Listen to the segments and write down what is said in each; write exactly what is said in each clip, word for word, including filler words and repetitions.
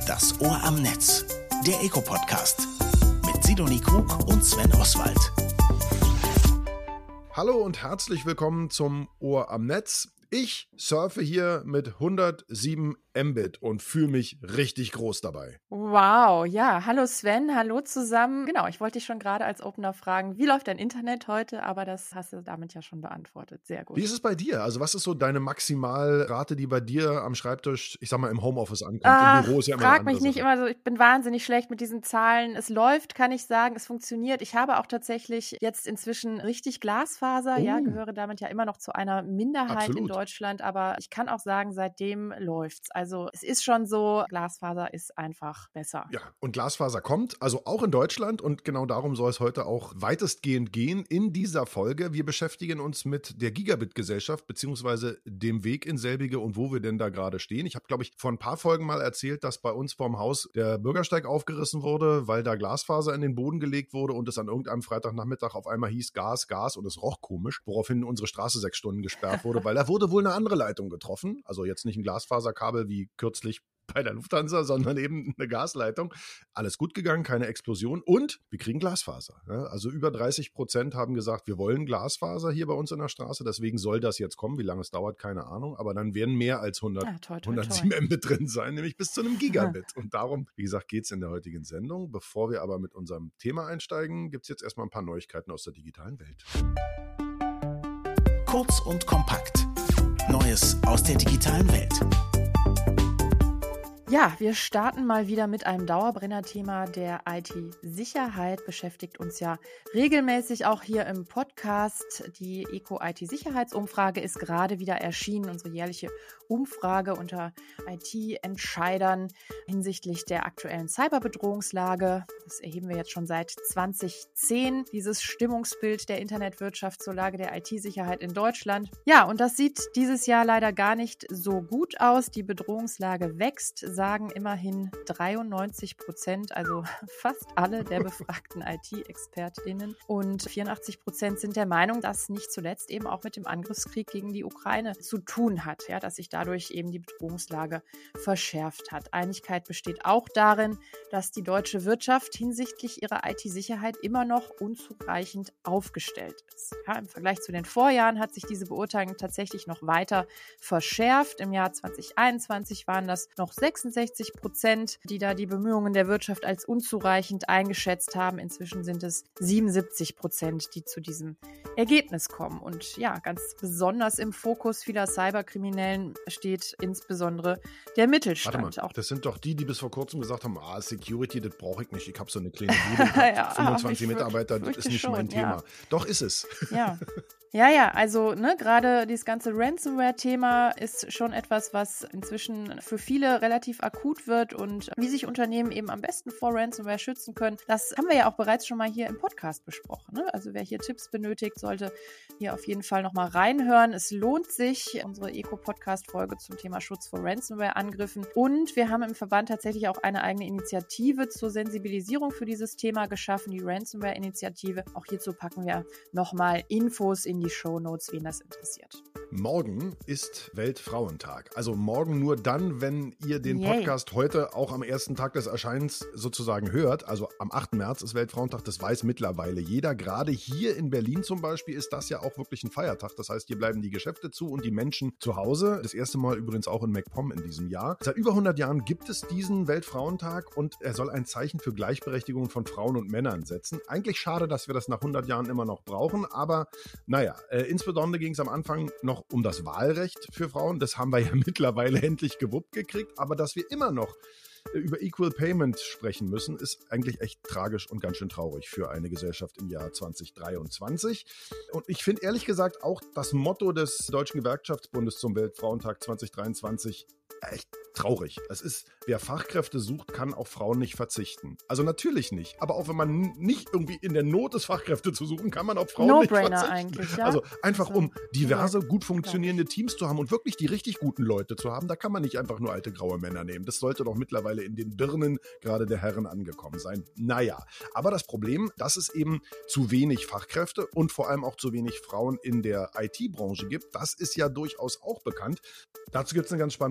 Das Ohr am Netz, der Eco-Podcast mit Sidonie Krug und Sven Oswald. Hallo und herzlich willkommen zum Ohr am Netz. Ich surfe hier mit hundertsieben Mbit und fühle mich richtig groß dabei. Wow, ja, hallo Sven, hallo zusammen. Genau, ich wollte dich schon gerade als Opener fragen, wie läuft dein Internet heute? Aber das hast du damit ja schon beantwortet. Sehr gut. Wie ist es bei dir? Also was ist so deine Maximalrate, die bei dir am Schreibtisch, ich sag mal, im Homeoffice ankommt? Ach, Im Büro ist ja immer frag eine mich andere nicht Sache. immer so, ich bin wahnsinnig schlecht mit diesen Zahlen. Es läuft, kann ich sagen, es funktioniert. Ich habe auch tatsächlich jetzt inzwischen richtig Glasfaser, ja, Oh. gehöre damit ja immer noch zu einer Minderheit in Absolut. Deutschland, aber ich kann auch sagen, seitdem läuft's. Also es ist schon so, Glasfaser ist einfach besser. Ja, und Glasfaser kommt, also auch in Deutschland, und genau darum soll es heute auch weitestgehend gehen in dieser Folge. Wir beschäftigen uns mit der Gigabit-Gesellschaft beziehungsweise dem Weg in selbige und wo wir denn da gerade stehen. Ich habe, glaube ich, vor ein paar Folgen mal erzählt, dass bei uns vorm Haus der Bürgersteig aufgerissen wurde, weil da Glasfaser in den Boden gelegt wurde und es an irgendeinem Freitagnachmittag auf einmal hieß Gas, Gas und es roch komisch, woraufhin unsere Straße sechs Stunden gesperrt wurde, weil da wurde wohl eine andere Leitung getroffen. Also jetzt nicht ein Glasfaserkabel wie kürzlich bei der Lufthansa, sondern eben eine Gasleitung. Alles gut gegangen, keine Explosion und wir kriegen Glasfaser. Ja, also über dreißig Prozent haben gesagt, wir wollen Glasfaser hier bei uns in der Straße, deswegen soll das jetzt kommen. Wie lange es dauert, keine Ahnung, aber dann werden mehr als hundert, Ja, toi, toi, hundertsieben toi. Mbit drin sein, nämlich bis zu einem Gigabit. Und darum, wie gesagt, geht es in der heutigen Sendung. Bevor wir aber mit unserem Thema einsteigen, gibt es jetzt erstmal ein paar Neuigkeiten aus der digitalen Welt. Kurz und kompakt. Neues aus der digitalen Welt. Ja, wir starten mal wieder mit einem Dauerbrenner-Thema. Der I T-Sicherheit beschäftigt uns ja regelmäßig auch hier im Podcast. Die Eco-I T-Sicherheitsumfrage ist gerade wieder erschienen, unsere jährliche Umfrage unter I T-Entscheidern hinsichtlich der aktuellen Cyberbedrohungslage. Das erheben wir jetzt schon seit zwanzig zehn, dieses Stimmungsbild der Internetwirtschaft zur Lage der I T-Sicherheit in Deutschland. Ja, und das sieht dieses Jahr leider gar nicht so gut aus. Die Bedrohungslage wächst, sagen immerhin dreiundneunzig Prozent, also fast alle der befragten I T-ExpertInnen. Und vierundachtzig Prozent sind der Meinung, dass nicht zuletzt eben auch mit dem Angriffskrieg gegen die Ukraine zu tun hat, ja, dass sich dadurch eben die Bedrohungslage verschärft hat. Einigkeit besteht auch darin, dass die deutsche Wirtschaft hinsichtlich ihrer I T-Sicherheit immer noch unzureichend aufgestellt ist. Ja, im Vergleich zu den Vorjahren hat sich diese Beurteilung tatsächlich noch weiter verschärft. Im Jahr zwanzig einundzwanzig waren das noch sechsundsechzig Prozent, die da die Bemühungen der Wirtschaft als unzureichend eingeschätzt haben. Inzwischen sind es siebenundsiebzig Prozent, die zu diesem Ergebnis kommen. Und ja, ganz besonders im Fokus vieler Cyberkriminellen steht insbesondere der Mittelstand. Warte mal, Auch das sind doch die, die bis vor kurzem gesagt haben, ah, Security, das brauche ich nicht. Ich habe so eine kleine Bude, ich hab Ja, fünfundzwanzig ich Mitarbeiter, fürchte- das ist fürchte nicht mein schon, ja. Thema. Doch ist es. Ja. Ja, ja, also ne, gerade dieses ganze Ransomware-Thema ist schon etwas, was inzwischen für viele relativ akut wird und wie sich Unternehmen eben am besten vor Ransomware schützen können, das haben wir ja auch bereits schon mal hier im Podcast besprochen. Ne? Also wer hier Tipps benötigt, sollte hier auf jeden Fall nochmal reinhören. Es lohnt sich, unsere Eco-Podcast-Folge zum Thema Schutz vor Ransomware-Angriffen. Und wir haben im Verband tatsächlich auch eine eigene Initiative zur Sensibilisierung für dieses Thema geschaffen, die Ransomware-Initiative. Auch hierzu packen wir nochmal Infos in die Shownotes, wen das interessiert. Morgen ist Weltfrauentag. Also morgen nur dann, wenn ihr den Yay. Podcast heute auch am ersten Tag des Erscheinens sozusagen hört. Also am achten März ist Weltfrauentag, das weiß mittlerweile jeder. Gerade hier in Berlin zum Beispiel ist das ja auch wirklich ein Feiertag. Das heißt, hier bleiben die Geschäfte zu und die Menschen zu Hause. Das erste Mal übrigens auch in MacPom in diesem Jahr. Seit über hundert Jahren gibt es diesen Weltfrauentag und er soll ein Zeichen für Gleichberechtigung von Frauen und Männern setzen. Eigentlich schade, dass wir das nach hundert Jahren immer noch brauchen, aber naja, äh, insbesondere ging es am Anfang noch um das Wahlrecht für Frauen. Das haben wir ja mittlerweile endlich gewuppt gekriegt, aber dass wir immer noch über Equal Payment sprechen müssen, ist eigentlich echt tragisch und ganz schön traurig für eine Gesellschaft im Jahr zwanzig dreiundzwanzig. Und ich finde ehrlich gesagt auch das Motto des Deutschen Gewerkschaftsbundes zum Weltfrauentag zwanzig dreiundzwanzig echt traurig. Es ist, wer Fachkräfte sucht, kann auf Frauen nicht verzichten. Also natürlich nicht. Aber auch wenn man nicht irgendwie in der Not ist, Fachkräfte zu suchen, kann man auf Frauen nicht No-brainer verzichten. eigentlich, ja. Also einfach Also, um diverse, ja, gut funktionierende Teams zu haben und wirklich die richtig guten Leute zu haben, da kann man nicht einfach nur alte graue Männer nehmen. Das sollte doch mittlerweile in den Birnen gerade der Herren angekommen sein. Naja, aber das Problem, dass es eben zu wenig Fachkräfte und vor allem auch zu wenig Frauen in der I T-Branche gibt, das ist ja durchaus auch bekannt. Dazu gibt es eine ganz spannende Umfrage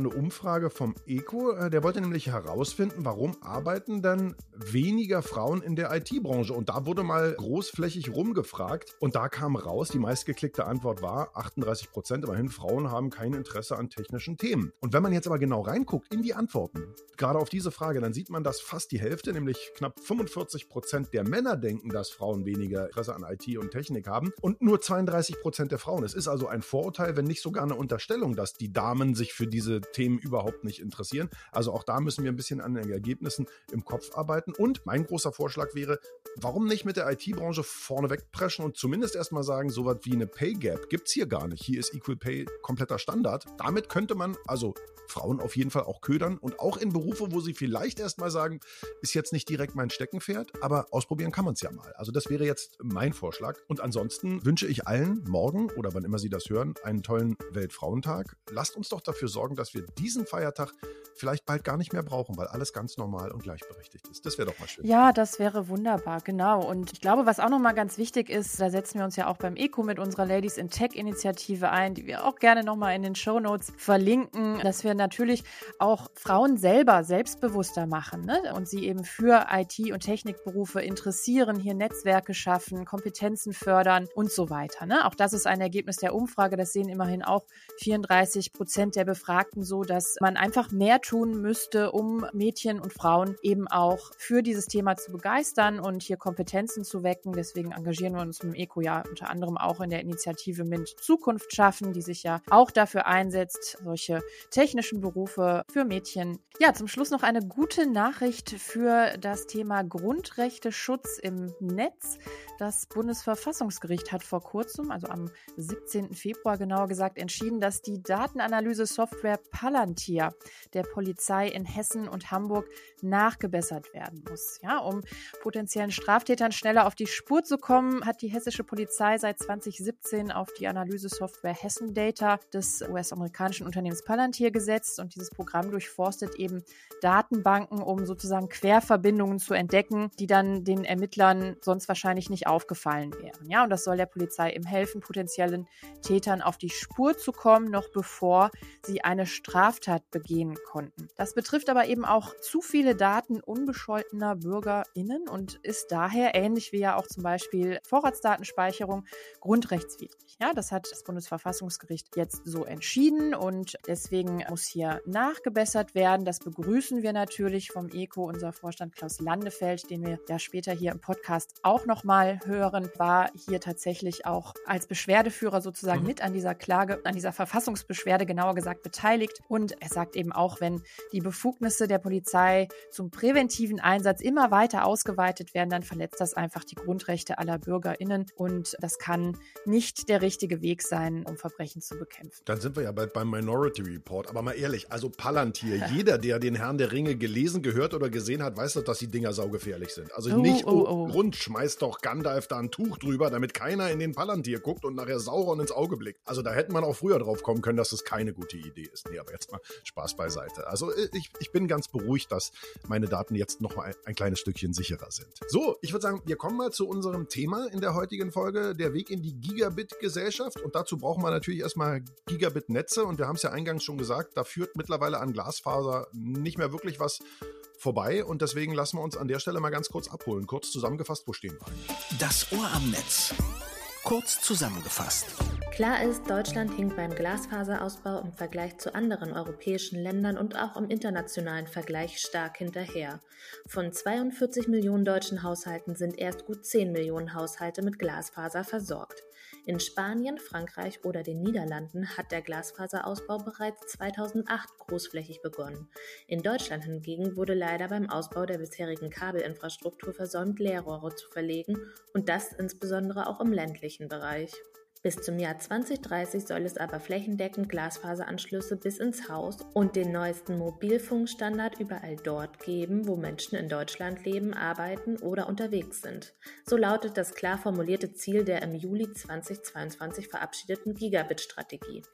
Umfrage vom ECO. Der wollte nämlich herausfinden, warum arbeiten denn weniger Frauen in der I T-Branche? Und da wurde mal großflächig rumgefragt. Und da kam raus, die meistgeklickte Antwort war, achtunddreißig Prozent immerhin, Frauen haben kein Interesse an technischen Themen. Und wenn man jetzt aber genau reinguckt in die Antworten, gerade auf diese Frage, dann sieht man, dass fast die Hälfte, nämlich knapp fünfundvierzig Prozent der Männer denken, dass Frauen weniger Interesse an I T und Technik haben und nur zweiunddreißig Prozent der Frauen. Es ist also ein Vorurteil, wenn nicht sogar eine Unterstellung, dass die Damen sich für diese Themen überhaupt nicht interessieren. Also auch da müssen wir ein bisschen an den Ergebnissen im Kopf arbeiten. Und mein großer Vorschlag wäre, warum nicht mit der I T-Branche vorneweg preschen und zumindest erstmal sagen, so was wie eine Pay Gap gibt es hier gar nicht. Hier ist Equal Pay kompletter Standard. Damit könnte man also Frauen auf jeden Fall auch ködern und auch in Berufe, wo sie vielleicht erstmal sagen, ist jetzt nicht direkt mein Steckenpferd, aber ausprobieren kann man es ja mal. Also das wäre jetzt mein Vorschlag. Und ansonsten wünsche ich allen morgen oder wann immer Sie das hören, einen tollen Weltfrauentag. Lasst uns doch dafür sorgen, dass wir diesen Feiertag vielleicht bald gar nicht mehr brauchen, weil alles ganz normal und gleichberechtigt ist. Das wäre doch mal schön. Ja, das wäre wunderbar, genau. Und ich glaube, was auch nochmal ganz wichtig ist, da setzen wir uns ja auch beim ECO mit unserer Ladies in Tech-Initiative ein, die wir auch gerne nochmal in den Shownotes verlinken, dass wir natürlich auch Frauen selber selbstbewusster machen, ne? Und sie eben für I T- und Technikberufe interessieren, hier Netzwerke schaffen, Kompetenzen fördern und so weiter. Ne? Auch das ist ein Ergebnis der Umfrage. Das sehen immerhin auch vierunddreißig Prozent der Befragten so, dass man einfach mehr tun müsste, um Mädchen und Frauen eben auch für dieses Thema zu begeistern und hier Kompetenzen zu wecken. Deswegen engagieren wir uns mit dem ECO ja unter anderem auch in der Initiative MINT Zukunft schaffen, die sich ja auch dafür einsetzt, solche technischen Berufe für Mädchen. Ja, zum Schluss noch eine gute Nachricht für das Thema Grundrechteschutz im Netz. Das Bundesverfassungsgericht hat vor kurzem, also am siebzehnten Februar genauer gesagt, entschieden, dass die Datenanalyse-Software Palantir der Polizei in Hessen und Hamburg nachgebessert werden muss. Ja, um potenziellen Straftätern schneller auf die Spur zu kommen, hat die hessische Polizei seit zwanzig siebzehn auf die Analyse-Software Hessen Data des U S-amerikanischen Unternehmens Palantir gesetzt und dieses Programm durchforstet eben Datenbanken, um sozusagen Querverbindungen zu entdecken, die dann den Ermittlern sonst wahrscheinlich nicht aufgefallen wären. Ja, und das soll der Polizei eben helfen, potenziellen Tätern auf die Spur zu kommen, noch bevor sie eine Straftat begehen konnten. Das betrifft aber eben auch zu viele Daten unbescholtener BürgerInnen und ist daher, ähnlich wie ja auch zum Beispiel Vorratsdatenspeicherung, grundrechtswidrig. Ja, das hat das Bundesverfassungsgericht jetzt so entschieden und deswegen muss hier nachgebessert werden. Das begrüßen wir natürlich vom ECO. Unser Vorstand Klaus Landefeld, den wir ja später hier im Podcast auch nochmal hören, war hier tatsächlich auch als Beschwerdeführer sozusagen mhm. mit an dieser Klage, an dieser Verfassungsbeschwerde genauer gesagt beteiligt. Und er sagt eben auch, wenn die Befugnisse der Polizei zum präventiven Einsatz immer weiter ausgeweitet werden, dann verletzt das einfach die Grundrechte aller BürgerInnen und das kann nicht der richtige Weg sein, um Verbrechen zu bekämpfen. Dann sind wir ja bald beim Minority Report. Aber mal ehrlich, also Palantir, ja. Jeder, der den Herrn der Ringe gelesen, gehört oder gesehen hat, weiß doch, dass die Dinger saugefährlich sind. Also oh, nicht oh, oh. Grund schmeißt doch Gandalf da ein Tuch drüber, damit keiner in den Palantir guckt und nachher Sauron ins Auge blickt. Also da hätte man auch früher drauf kommen können, dass das keine gute Idee ist. Nee, aber jetzt mal Spaß beiseite. Also ich, ich bin ganz beruhigt, dass meine Daten jetzt noch mal ein, ein kleines Stückchen sicherer sind. So, ich würde sagen, wir kommen mal zu unserem Thema in der heutigen Folge, der Weg in die Gigabit-Gesellschaft. Und dazu brauchen wir natürlich erstmal Gigabit-Netze. Und wir haben es ja eingangs schon gesagt, da führt mittlerweile an Glasfaser nicht mehr wirklich was vorbei. Und deswegen lassen wir uns an der Stelle mal ganz kurz abholen. Kurz zusammengefasst, wo stehen wir? Das Ohr am Netz. Kurz zusammengefasst. Klar ist, Deutschland hinkt beim Glasfaserausbau im Vergleich zu anderen europäischen Ländern und auch im internationalen Vergleich stark hinterher. Von zweiundvierzig Millionen deutschen Haushalten sind erst gut zehn Millionen Haushalte mit Glasfaser versorgt. In Spanien, Frankreich oder den Niederlanden hat der Glasfaserausbau bereits zweitausendacht großflächig begonnen. In Deutschland hingegen wurde leider beim Ausbau der bisherigen Kabelinfrastruktur versäumt, Leerrohre zu verlegen und das insbesondere auch im ländlichen Bereich. Bis zum Jahr zwanzig dreißig soll es aber flächendeckend Glasfaseranschlüsse bis ins Haus und den neuesten Mobilfunkstandard überall dort geben, wo Menschen in Deutschland leben, arbeiten oder unterwegs sind. So lautet das klar formulierte Ziel der im Juli zweitausendzweiundzwanzig verabschiedeten Gigabit-Strategie.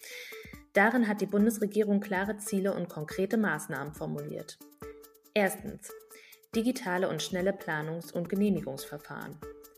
Darin hat die Bundesregierung klare Ziele und konkrete Maßnahmen formuliert. Erstens. Digitale und schnelle Planungs- und Genehmigungsverfahren.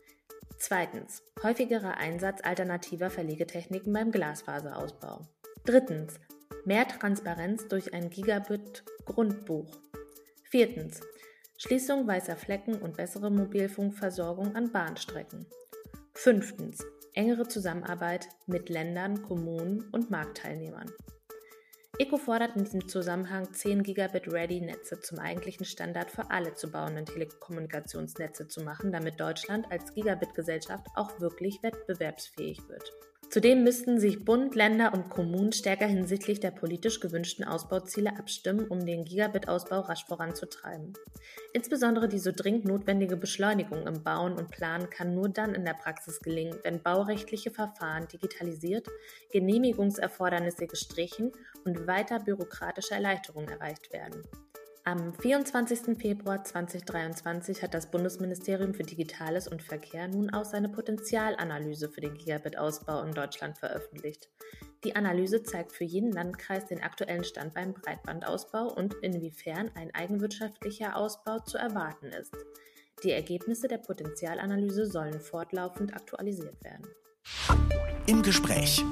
Zweitens. Häufigerer Einsatz alternativer Verlegetechniken beim Glasfaserausbau. Drittens. Mehr Transparenz durch ein Gigabit-Grundbuch. Viertens. Schließung weißer Flecken und bessere Mobilfunkversorgung an Bahnstrecken. Fünftens. Engere Zusammenarbeit mit Ländern, Kommunen und Marktteilnehmern. E C O fordert in diesem Zusammenhang zehn Gigabit-Ready-Netze zum eigentlichen Standard für alle zu bauenden Telekommunikationsnetze zu machen, damit Deutschland als Gigabit-Gesellschaft auch wirklich wettbewerbsfähig wird. Zudem müssten sich Bund, Länder und Kommunen stärker hinsichtlich der politisch gewünschten Ausbauziele abstimmen, um den Gigabit-Ausbau rasch voranzutreiben. Insbesondere die so dringend notwendige Beschleunigung im Bauen und Planen kann nur dann in der Praxis gelingen, wenn baurechtliche Verfahren digitalisiert, Genehmigungserfordernisse gestrichen und weiter bürokratische Erleichterungen erreicht werden. Am vierundzwanzigsten Februar zweitausenddreiundzwanzig hat das Bundesministerium für Digitales und Verkehr nun auch seine Potenzialanalyse für den Gigabit-Ausbau in Deutschland veröffentlicht. Die Analyse zeigt für jeden Landkreis den aktuellen Stand beim Breitbandausbau und inwiefern ein eigenwirtschaftlicher Ausbau zu erwarten ist. Die Ergebnisse der Potenzialanalyse sollen fortlaufend aktualisiert werden. Im Gespräch.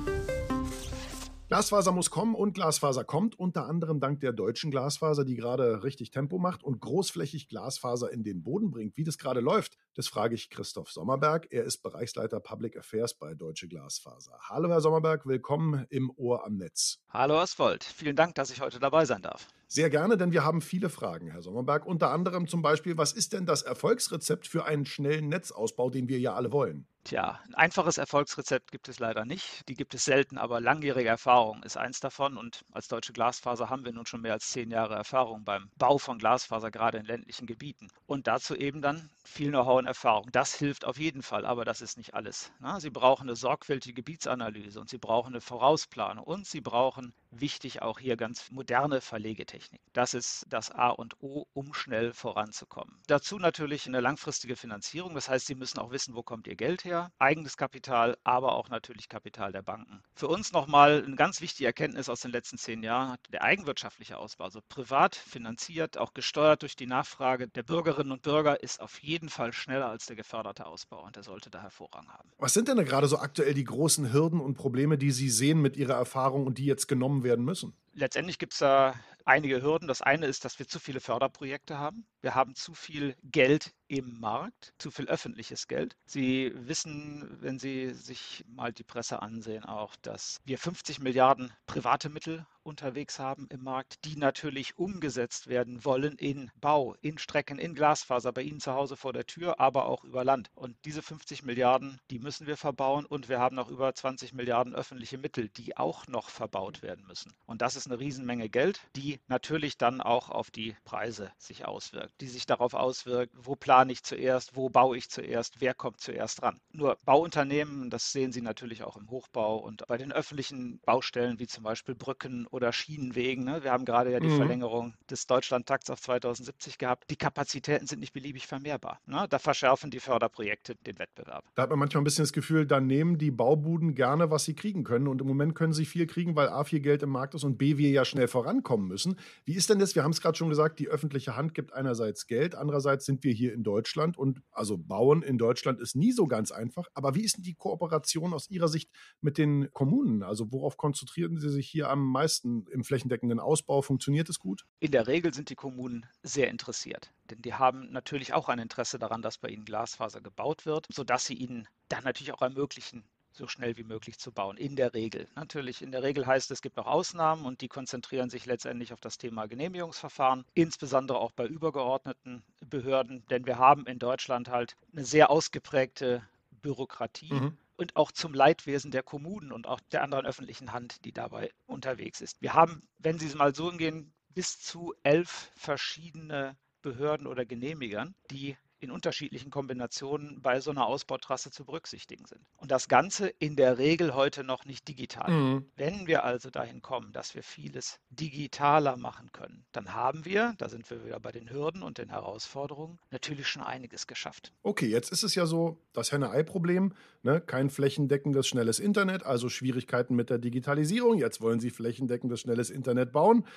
Glasfaser muss kommen und Glasfaser kommt, unter anderem dank der deutschen Glasfaser, die gerade richtig Tempo macht und großflächig Glasfaser in den Boden bringt. Wie das gerade läuft, das frage ich Christoph Sommerberg. Er ist Bereichsleiter Public Affairs bei Deutsche Glasfaser. Hallo Herr Sommerberg, willkommen im Ohr am Netz. Hallo Oswald, vielen Dank, dass ich heute dabei sein darf. Sehr gerne, denn wir haben viele Fragen, Herr Sommerberg. Unter anderem zum Beispiel, was ist denn das Erfolgsrezept für einen schnellen Netzausbau, den wir ja alle wollen? Tja, ein einfaches Erfolgsrezept gibt es leider nicht. Die gibt es selten, aber langjährige Erfahrung ist eins davon. Und als Deutsche Glasfaser haben wir nun schon mehr als zehn Jahre Erfahrung beim Bau von Glasfaser, gerade in ländlichen Gebieten. Und dazu eben dann viel Know-how und Erfahrung. Das hilft auf jeden Fall, aber das ist nicht alles. Na, Sie brauchen eine sorgfältige Gebietsanalyse und Sie brauchen eine Vorausplanung und Sie brauchen, wichtig auch hier, ganz moderne Verlegetechnik. Das ist das A und O, um schnell voranzukommen. Dazu natürlich eine langfristige Finanzierung. Das heißt, Sie müssen auch wissen, wo kommt Ihr Geld her? Eigenes Kapital, aber auch natürlich Kapital der Banken. Für uns nochmal eine ganz wichtige Erkenntnis aus den letzten zehn Jahren: Der eigenwirtschaftliche Ausbau, also privat finanziert, auch gesteuert durch die Nachfrage der Bürgerinnen und Bürger, ist auf jeden Fall schneller als der geförderte Ausbau und der sollte daher Vorrang haben. Was sind denn da gerade so aktuell die großen Hürden und Probleme, die Sie sehen mit Ihrer Erfahrung und die jetzt genommen werden müssen? Letztendlich gibt es da einige Hürden. Das eine ist, dass wir zu viele Förderprojekte haben. Wir haben zu viel Geld im Markt, zu viel öffentliches Geld. Sie wissen, wenn Sie sich mal die Presse ansehen, auch, dass wir fünfzig Milliarden private Mittel unterwegs haben im Markt, die natürlich umgesetzt werden wollen in Bau, in Strecken, in Glasfaser, bei Ihnen zu Hause vor der Tür, aber auch über Land. Und diese fünfzig Milliarden, die müssen wir verbauen und wir haben noch über zwanzig Milliarden öffentliche Mittel, die auch noch verbaut werden müssen. Und das ist eine Riesenmenge Geld, die natürlich dann auch auf die Preise sich auswirkt, die sich darauf auswirkt, wo plane ich zuerst, wo baue ich zuerst, wer kommt zuerst ran. Nur Bauunternehmen, das sehen Sie natürlich auch im Hochbau und bei den öffentlichen Baustellen wie zum Beispiel Brücken oder Schienenwegen. Ne? Wir haben gerade ja die mhm. Verlängerung des Deutschlandtakts auf zweitausendsiebzig gehabt. Die Kapazitäten sind nicht beliebig vermehrbar. Ne? Da verschärfen die Förderprojekte den Wettbewerb. Da hat man manchmal ein bisschen das Gefühl, da nehmen die Baubuden gerne, was sie kriegen können. Und im Moment können sie viel kriegen, weil A, viel Geld im Markt ist und B, wir ja schnell vorankommen müssen. Wie ist denn das? Wir haben es gerade schon gesagt, die öffentliche Hand gibt einerseits Geld, andererseits sind wir hier in Deutschland und also bauen in Deutschland ist nie so ganz einfach. Aber wie ist denn die Kooperation aus Ihrer Sicht mit den Kommunen? Also worauf konzentrieren Sie sich hier am meisten im flächendeckenden Ausbau? Funktioniert es gut? In der Regel sind die Kommunen sehr interessiert, denn die haben natürlich auch ein Interesse daran, dass bei ihnen Glasfaser gebaut wird, sodass sie ihnen dann natürlich auch ermöglichen, so schnell wie möglich zu bauen. In der Regel. Natürlich, in der Regel heißt es, es gibt auch Ausnahmen und die konzentrieren sich letztendlich auf das Thema Genehmigungsverfahren, insbesondere auch bei übergeordneten Behörden, denn wir haben in Deutschland halt eine sehr ausgeprägte Bürokratie. Mhm. Und auch zum Leidwesen der Kommunen und auch der anderen öffentlichen Hand, die dabei unterwegs ist. Wir haben, wenn Sie es mal so umgehen, bis zu elf verschiedene Behörden oder Genehmigern, die in unterschiedlichen Kombinationen bei so einer Ausbautrasse zu berücksichtigen sind. Und das Ganze in der Regel heute noch nicht digital. Mhm. Wenn wir also dahin kommen, dass wir vieles digitaler machen können, dann haben wir, da sind wir wieder bei den Hürden und den Herausforderungen, natürlich schon einiges geschafft. Okay, jetzt ist es ja so, das Henne-Ei-Problem, ne? Kein flächendeckendes, schnelles Internet, also Schwierigkeiten mit der Digitalisierung. Jetzt wollen Sie flächendeckendes, schnelles Internet bauen.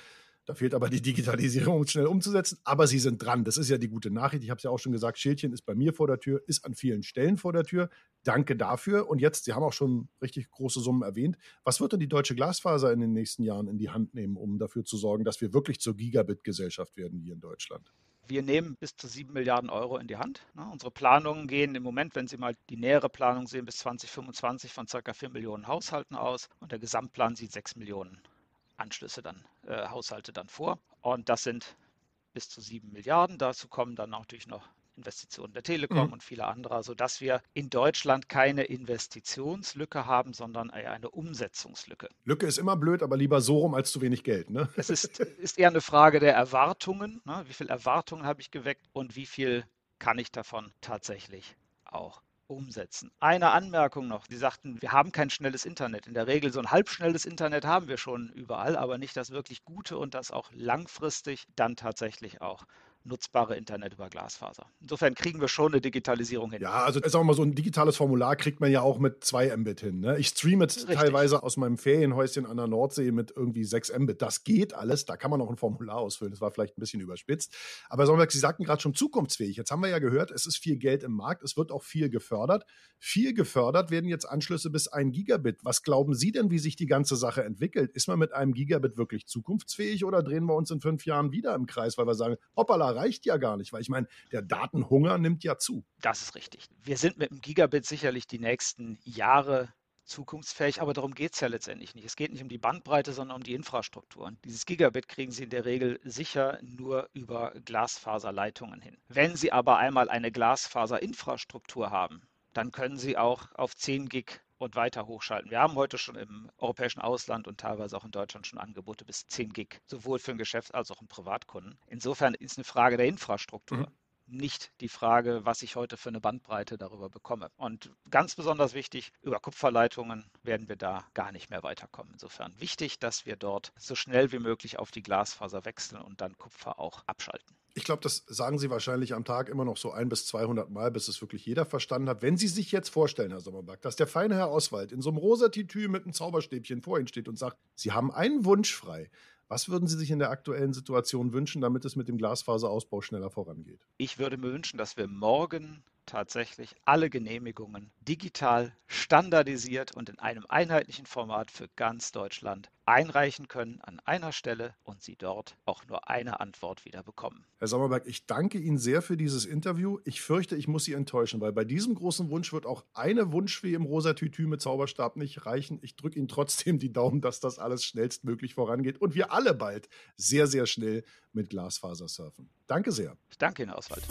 Da fehlt aber die Digitalisierung, um es schnell umzusetzen. Aber sie sind dran. Das ist ja die gute Nachricht. Ich habe es ja auch schon gesagt, Schildchen ist bei mir vor der Tür, ist an vielen Stellen vor der Tür. Danke dafür. Und jetzt, Sie haben auch schon richtig große Summen erwähnt. Was wird denn die Deutsche Glasfaser in den nächsten Jahren in die Hand nehmen, um dafür zu sorgen, dass wir wirklich zur Gigabit-Gesellschaft werden hier in Deutschland? Wir nehmen bis zu sieben Milliarden Euro in die Hand. Unsere Planungen gehen im Moment, wenn Sie mal die nähere Planung sehen, bis zwanzig fünfundzwanzig von ca. vier Millionen Haushalten aus. Und der Gesamtplan sieht sechs Millionen Anschlüsse dann, äh, Haushalte dann vor. Und das sind bis zu sieben Milliarden. Dazu kommen dann natürlich noch Investitionen der Telekom mhm. und viele andere, sodass wir in Deutschland keine Investitionslücke haben, sondern eher eine Umsetzungslücke. Lücke ist immer blöd, aber lieber so rum als zu wenig Geld, ne? Es ist, ist eher eine Frage der Erwartungen. Ne? Wie viele Erwartungen habe ich geweckt und wie viel kann ich davon tatsächlich auch umsetzen. Eine Anmerkung noch. Sie sagten, wir haben kein schnelles Internet. In der Regel so ein halbschnelles Internet haben wir schon überall, aber nicht das wirklich gute und das auch langfristig dann tatsächlich auch nutzbare Internet über Glasfaser. Insofern kriegen wir schon eine Digitalisierung hin. Ja, also sagen wir mal, so ein digitales Formular kriegt man ja auch mit zwei Mbit hin. Ne? Ich streame jetzt Richtig. teilweise aus meinem Ferienhäuschen an der Nordsee mit irgendwie sechs Mbit. Das geht alles, da kann man auch ein Formular ausfüllen. Das war vielleicht ein bisschen überspitzt. Aber sagen wir, Sie sagten gerade schon zukunftsfähig. Jetzt haben wir ja gehört, es ist viel Geld im Markt, es wird auch viel gefördert. Viel gefördert werden jetzt Anschlüsse bis ein Gigabit. Was glauben Sie denn, wie sich die ganze Sache entwickelt? Ist man mit einem Gigabit wirklich zukunftsfähig oder drehen wir uns in fünf Jahren wieder im Kreis, weil wir sagen, hoppala, reicht ja gar nicht, weil ich meine, der Datenhunger nimmt ja zu. Das ist richtig. Wir sind mit dem Gigabit sicherlich die nächsten Jahre zukunftsfähig, aber darum geht es ja letztendlich nicht. Es geht nicht um die Bandbreite, sondern um die Infrastruktur. Und dieses Gigabit kriegen Sie in der Regel sicher nur über Glasfaserleitungen hin. Wenn Sie aber einmal eine Glasfaserinfrastruktur haben, dann können Sie auch auf zehn Gig und weiter hochschalten. Wir haben heute schon im europäischen Ausland und teilweise auch in Deutschland schon Angebote bis zehn Gig, sowohl für den Geschäfts- als auch einen Privatkunden. Insofern ist eine Frage der Infrastruktur, mhm. nicht die Frage, was ich heute für eine Bandbreite darüber bekomme. Und ganz besonders wichtig, über Kupferleitungen werden wir da gar nicht mehr weiterkommen. Insofern wichtig, dass wir dort so schnell wie möglich auf die Glasfaser wechseln und dann Kupfer auch abschalten. Ich glaube, das sagen Sie wahrscheinlich am Tag immer noch so ein bis zweihundert Mal, bis es wirklich jeder verstanden hat. Wenn Sie sich jetzt vorstellen, Herr Sommerberg, dass der feine Herr Oswald in so einem rosa Tütü mit einem Zauberstäbchen vor Ihnen steht und sagt, Sie haben einen Wunsch frei. Was würden Sie sich in der aktuellen Situation wünschen, damit es mit dem Glasfaserausbau schneller vorangeht? Ich würde mir wünschen, dass wir morgen tatsächlich alle Genehmigungen digital, standardisiert und in einem einheitlichen Format für ganz Deutschland einreichen können an einer Stelle und Sie dort auch nur eine Antwort wieder bekommen. Herr Sommerberg, ich danke Ihnen sehr für dieses Interview. Ich fürchte, ich muss Sie enttäuschen, weil bei diesem großen Wunsch wird auch eine Wunschfee im rosa Tütü mit Zauberstab nicht reichen. Ich drücke Ihnen trotzdem die Daumen, dass das alles schnellstmöglich vorangeht und wir alle bald sehr, sehr schnell mit Glasfaser surfen. Danke sehr. Ich danke Ihnen, Oswald.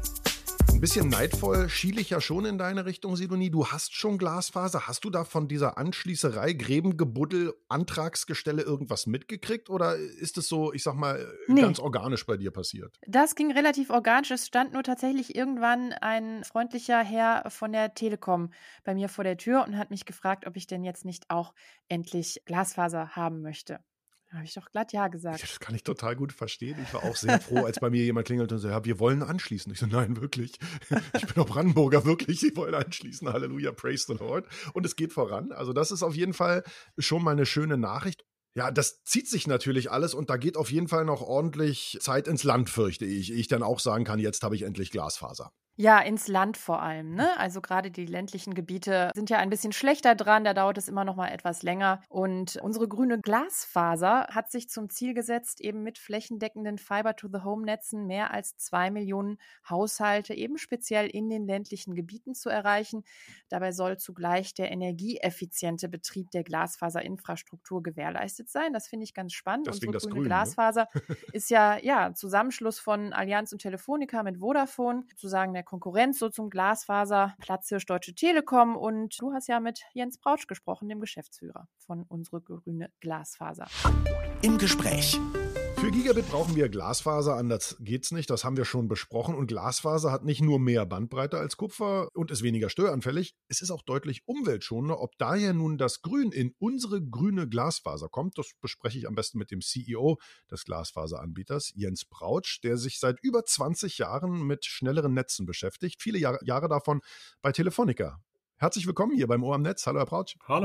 Ein bisschen neidvoll schiele ich ja schon in deine Richtung, Sidonie. Du hast schon Glasfaser. Hast du da von dieser Anschließerei, Gräbengebuddel, Antragsgestelle irgendwas mitgekriegt? Oder ist es so, ich sag mal, nee. ganz organisch bei dir passiert? Das ging relativ organisch. Es stand nur tatsächlich irgendwann ein freundlicher Herr von der Telekom bei mir vor der Tür und hat mich gefragt, ob ich denn jetzt nicht auch endlich Glasfaser haben möchte. Da habe ich doch glatt ja gesagt. Das kann ich total gut verstehen. Ich war auch sehr froh, als bei mir jemand klingelt und so, ja, wir wollen anschließen. Ich so, nein, wirklich. Ich bin auch Brandenburger, wirklich. Sie wollen anschließen. Halleluja, praise the Lord. Und es geht voran. Also das ist auf jeden Fall schon mal eine schöne Nachricht. Ja, das zieht sich natürlich alles und da geht auf jeden Fall noch ordentlich Zeit ins Land, fürchte ich. Ich dann auch sagen kann, jetzt habe ich endlich Glasfaser. Ja, ins Land vor allem, ne? Also gerade die ländlichen Gebiete sind ja ein bisschen schlechter dran, da dauert es immer noch mal etwas länger. Und unsere grüne Glasfaser hat sich zum Ziel gesetzt, eben mit flächendeckenden Fiber-to-the-Home-Netzen mehr als zwei Millionen Haushalte eben speziell in den ländlichen Gebieten zu erreichen. Dabei soll zugleich der energieeffiziente Betrieb der Glasfaserinfrastruktur gewährleistet sein. Das finde ich ganz spannend. Deswegen unsere grüne Grün, Glasfaser ne? ist ja, ja Zusammenschluss von Allianz und Telefonica mit Vodafone, sozusagen der Konkurrenz so zum Glasfaser, Platzhirsch Deutsche Telekom, und du hast ja mit Jens Brautsch gesprochen, dem Geschäftsführer von unsere grüne Glasfaser. Im Gespräch. Für Gigabit brauchen wir Glasfaser, anders geht's nicht, das haben wir schon besprochen. Und Glasfaser hat nicht nur mehr Bandbreite als Kupfer und ist weniger störanfällig, es ist auch deutlich umweltschonender. Ob daher nun das Grün in unsere grüne Glasfaser kommt, das bespreche ich am besten mit dem C E O des Glasfaseranbieters, Jens Brautsch, der sich seit über zwanzig Jahren mit schnelleren Netzen beschäftigt, viele Jahre, Jahre davon bei Telefonica. Herzlich willkommen hier beim Ohr am Netz. Hallo, Herr Brautsch. Hallo.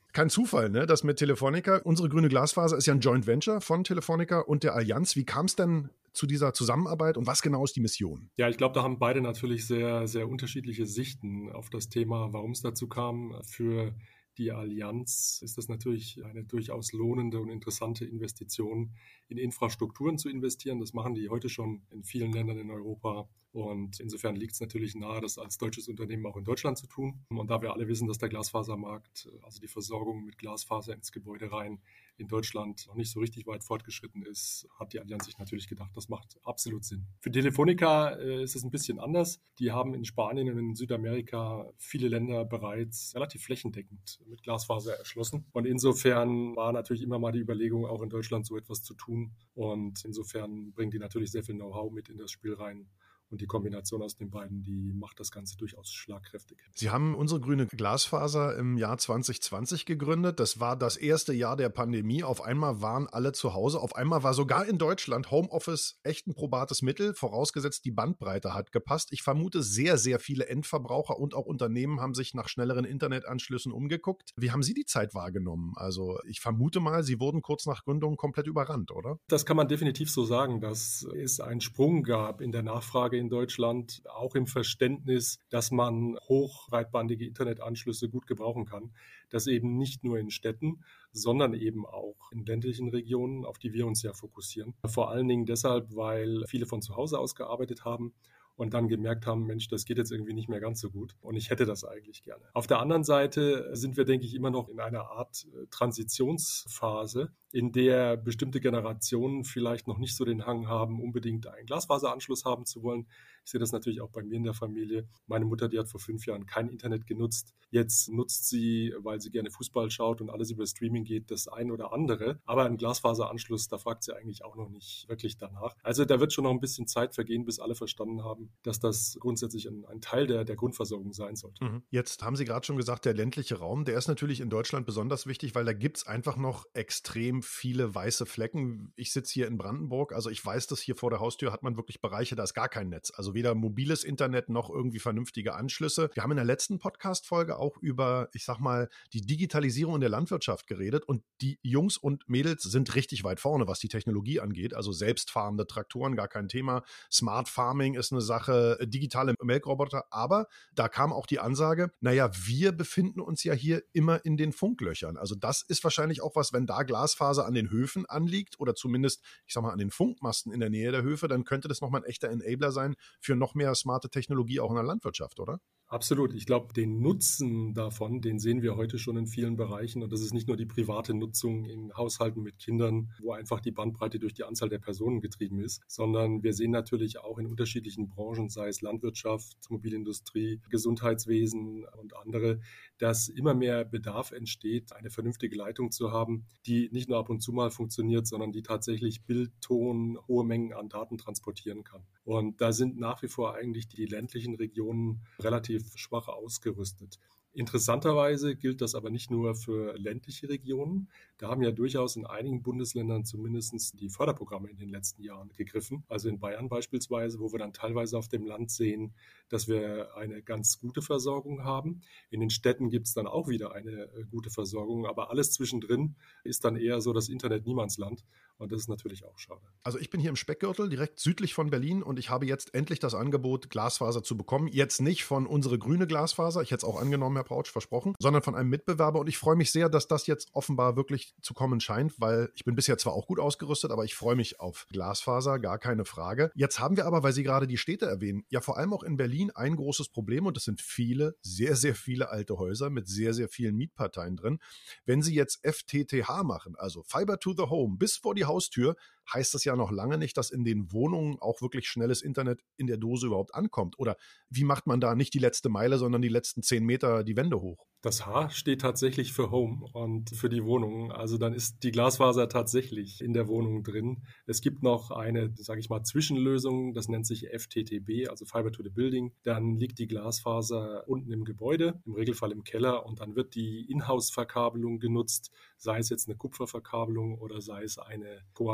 Kein Zufall, ne? Das mit Telefonica. Unsere grüne Glasfaser ist ja ein Joint Venture von Telefonica und der Allianz. Wie kam es denn zu dieser Zusammenarbeit und was genau ist die Mission? Ja, ich glaube, da haben beide natürlich sehr, sehr unterschiedliche Sichten auf das Thema, warum es dazu kam. Für die Allianz ist das natürlich eine durchaus lohnende und interessante Investition, in Infrastrukturen zu investieren. Das machen die heute schon in vielen Ländern in Europa. Und insofern liegt es natürlich nahe, das als deutsches Unternehmen auch in Deutschland zu tun. Und da wir alle wissen, dass der Glasfasermarkt, also die Versorgung mit Glasfaser ins Gebäude rein, in Deutschland noch nicht so richtig weit fortgeschritten ist, hat die Allianz sich natürlich gedacht, das macht absolut Sinn. Für Telefonica äh, ist es ein bisschen anders. Die haben in Spanien und in Südamerika viele Länder bereits relativ flächendeckend mit Glasfaser erschlossen. Und insofern war natürlich immer mal die Überlegung, auch in Deutschland so etwas zu tun. Und insofern bringen die natürlich sehr viel Know-how mit in das Spiel rein. Und die Kombination aus den beiden, die macht das Ganze durchaus schlagkräftig. Sie haben unsere grüne Glasfaser im Jahr zwanzig zwanzig gegründet. Das war das erste Jahr der Pandemie. Auf einmal waren alle zu Hause. Auf einmal war sogar in Deutschland Homeoffice echt ein probates Mittel, vorausgesetzt die Bandbreite hat gepasst. Ich vermute, sehr, sehr viele Endverbraucher und auch Unternehmen haben sich nach schnelleren Internetanschlüssen umgeguckt. Wie haben Sie die Zeit wahrgenommen? Also ich vermute mal, Sie wurden kurz nach Gründung komplett überrannt, oder? Das kann man definitiv so sagen, dass es einen Sprung gab in der Nachfrage in Deutschland, auch im Verständnis, dass man hochbreitbandige Internetanschlüsse gut gebrauchen kann. Das eben nicht nur in Städten, sondern eben auch in ländlichen Regionen, auf die wir uns ja fokussieren. Vor allen Dingen deshalb, weil viele von zu Hause aus gearbeitet haben und dann gemerkt haben, Mensch, das geht jetzt irgendwie nicht mehr ganz so gut und ich hätte das eigentlich gerne. Auf der anderen Seite sind wir, denke ich, immer noch in einer Art Transitionsphase, in der bestimmte Generationen vielleicht noch nicht so den Hang haben, unbedingt einen Glasfaseranschluss haben zu wollen. Ich sehe das natürlich auch bei mir in der Familie. Meine Mutter, die hat vor fünf Jahren kein Internet genutzt. Jetzt nutzt sie, weil sie gerne Fußball schaut und alles über Streaming geht, das ein oder andere. Aber ein Glasfaseranschluss, da fragt sie eigentlich auch noch nicht wirklich danach. Also da wird schon noch ein bisschen Zeit vergehen, bis alle verstanden haben, dass das grundsätzlich ein, ein Teil der, der Grundversorgung sein sollte. Mhm. Jetzt haben Sie gerade schon gesagt, der ländliche Raum, der ist natürlich in Deutschland besonders wichtig, weil da gibt es einfach noch extrem viele weiße Flecken. Ich sitze hier in Brandenburg, also ich weiß, dass hier vor der Haustür hat man wirklich Bereiche, da ist gar kein Netz. Also weder mobiles Internet noch irgendwie vernünftige Anschlüsse. Wir haben in der letzten Podcast-Folge auch über, ich sag mal, die Digitalisierung in der Landwirtschaft geredet und die Jungs und Mädels sind richtig weit vorne, was die Technologie angeht. Also selbstfahrende Traktoren, gar kein Thema. Smart Farming ist eine Sache, digitale Melkroboter. Aber da kam auch die Ansage, naja, wir befinden uns ja hier immer in den Funklöchern. Also das ist wahrscheinlich auch was, wenn da Glasfaser an den Höfen anliegt oder zumindest, ich sag mal, an den Funkmasten in der Nähe der Höfe, dann könnte das nochmal ein echter Enabler sein für noch mehr smarte Technologie auch in der Landwirtschaft, oder? Absolut. Ich glaube, den Nutzen davon, den sehen wir heute schon in vielen Bereichen. Und das ist nicht nur die private Nutzung in Haushalten mit Kindern, wo einfach die Bandbreite durch die Anzahl der Personen getrieben ist, sondern wir sehen natürlich auch in unterschiedlichen Branchen, sei es Landwirtschaft, Mobilindustrie, Gesundheitswesen und andere, dass immer mehr Bedarf entsteht, eine vernünftige Leitung zu haben, die nicht nur ab und zu mal funktioniert, sondern die tatsächlich Bild, Ton, hohe Mengen an Daten transportieren kann. Und da sind nach wie vor eigentlich die ländlichen Regionen relativ schwach ausgerüstet. Interessanterweise gilt das aber nicht nur für ländliche Regionen. Da haben ja durchaus in einigen Bundesländern zumindest die Förderprogramme in den letzten Jahren gegriffen. Also in Bayern beispielsweise, wo wir dann teilweise auf dem Land sehen, dass wir eine ganz gute Versorgung haben. In den Städten gibt es dann auch wieder eine gute Versorgung, aber alles zwischendrin ist dann eher so das Internet-Niemandsland. Und das ist natürlich auch schade. Also ich bin hier im Speckgürtel, direkt südlich von Berlin und ich habe jetzt endlich das Angebot, Glasfaser zu bekommen. Jetzt nicht von unsere grüne Glasfaser, ich hätte es auch angenommen, Herr Prautsch, versprochen, sondern von einem Mitbewerber. Und ich freue mich sehr, dass das jetzt offenbar wirklich zu kommen scheint, weil ich bin bisher zwar auch gut ausgerüstet, aber ich freue mich auf Glasfaser, gar keine Frage. Jetzt haben wir aber, weil Sie gerade die Städte erwähnen, ja vor allem auch in Berlin ein großes Problem und das sind viele, sehr, sehr viele alte Häuser mit sehr, sehr vielen Mietparteien drin. Wenn Sie jetzt F T T H machen, also Fiber to the Home, bis vor die Haustür, heißt das ja noch lange nicht, dass in den Wohnungen auch wirklich schnelles Internet in der Dose überhaupt ankommt. Oder wie macht man da nicht die letzte Meile, sondern die letzten zehn Meter die Wände hoch? Das H steht tatsächlich für Home und für die Wohnung. Also dann ist die Glasfaser tatsächlich in der Wohnung drin. Es gibt noch eine, sage ich mal, Zwischenlösung, das nennt sich F T T B, also Fiber to the Building. Dann liegt die Glasfaser unten im Gebäude, im Regelfall im Keller, und dann wird die Inhouse-Verkabelung genutzt, sei es jetzt eine Kupferverkabelung oder sei es eine Koaxial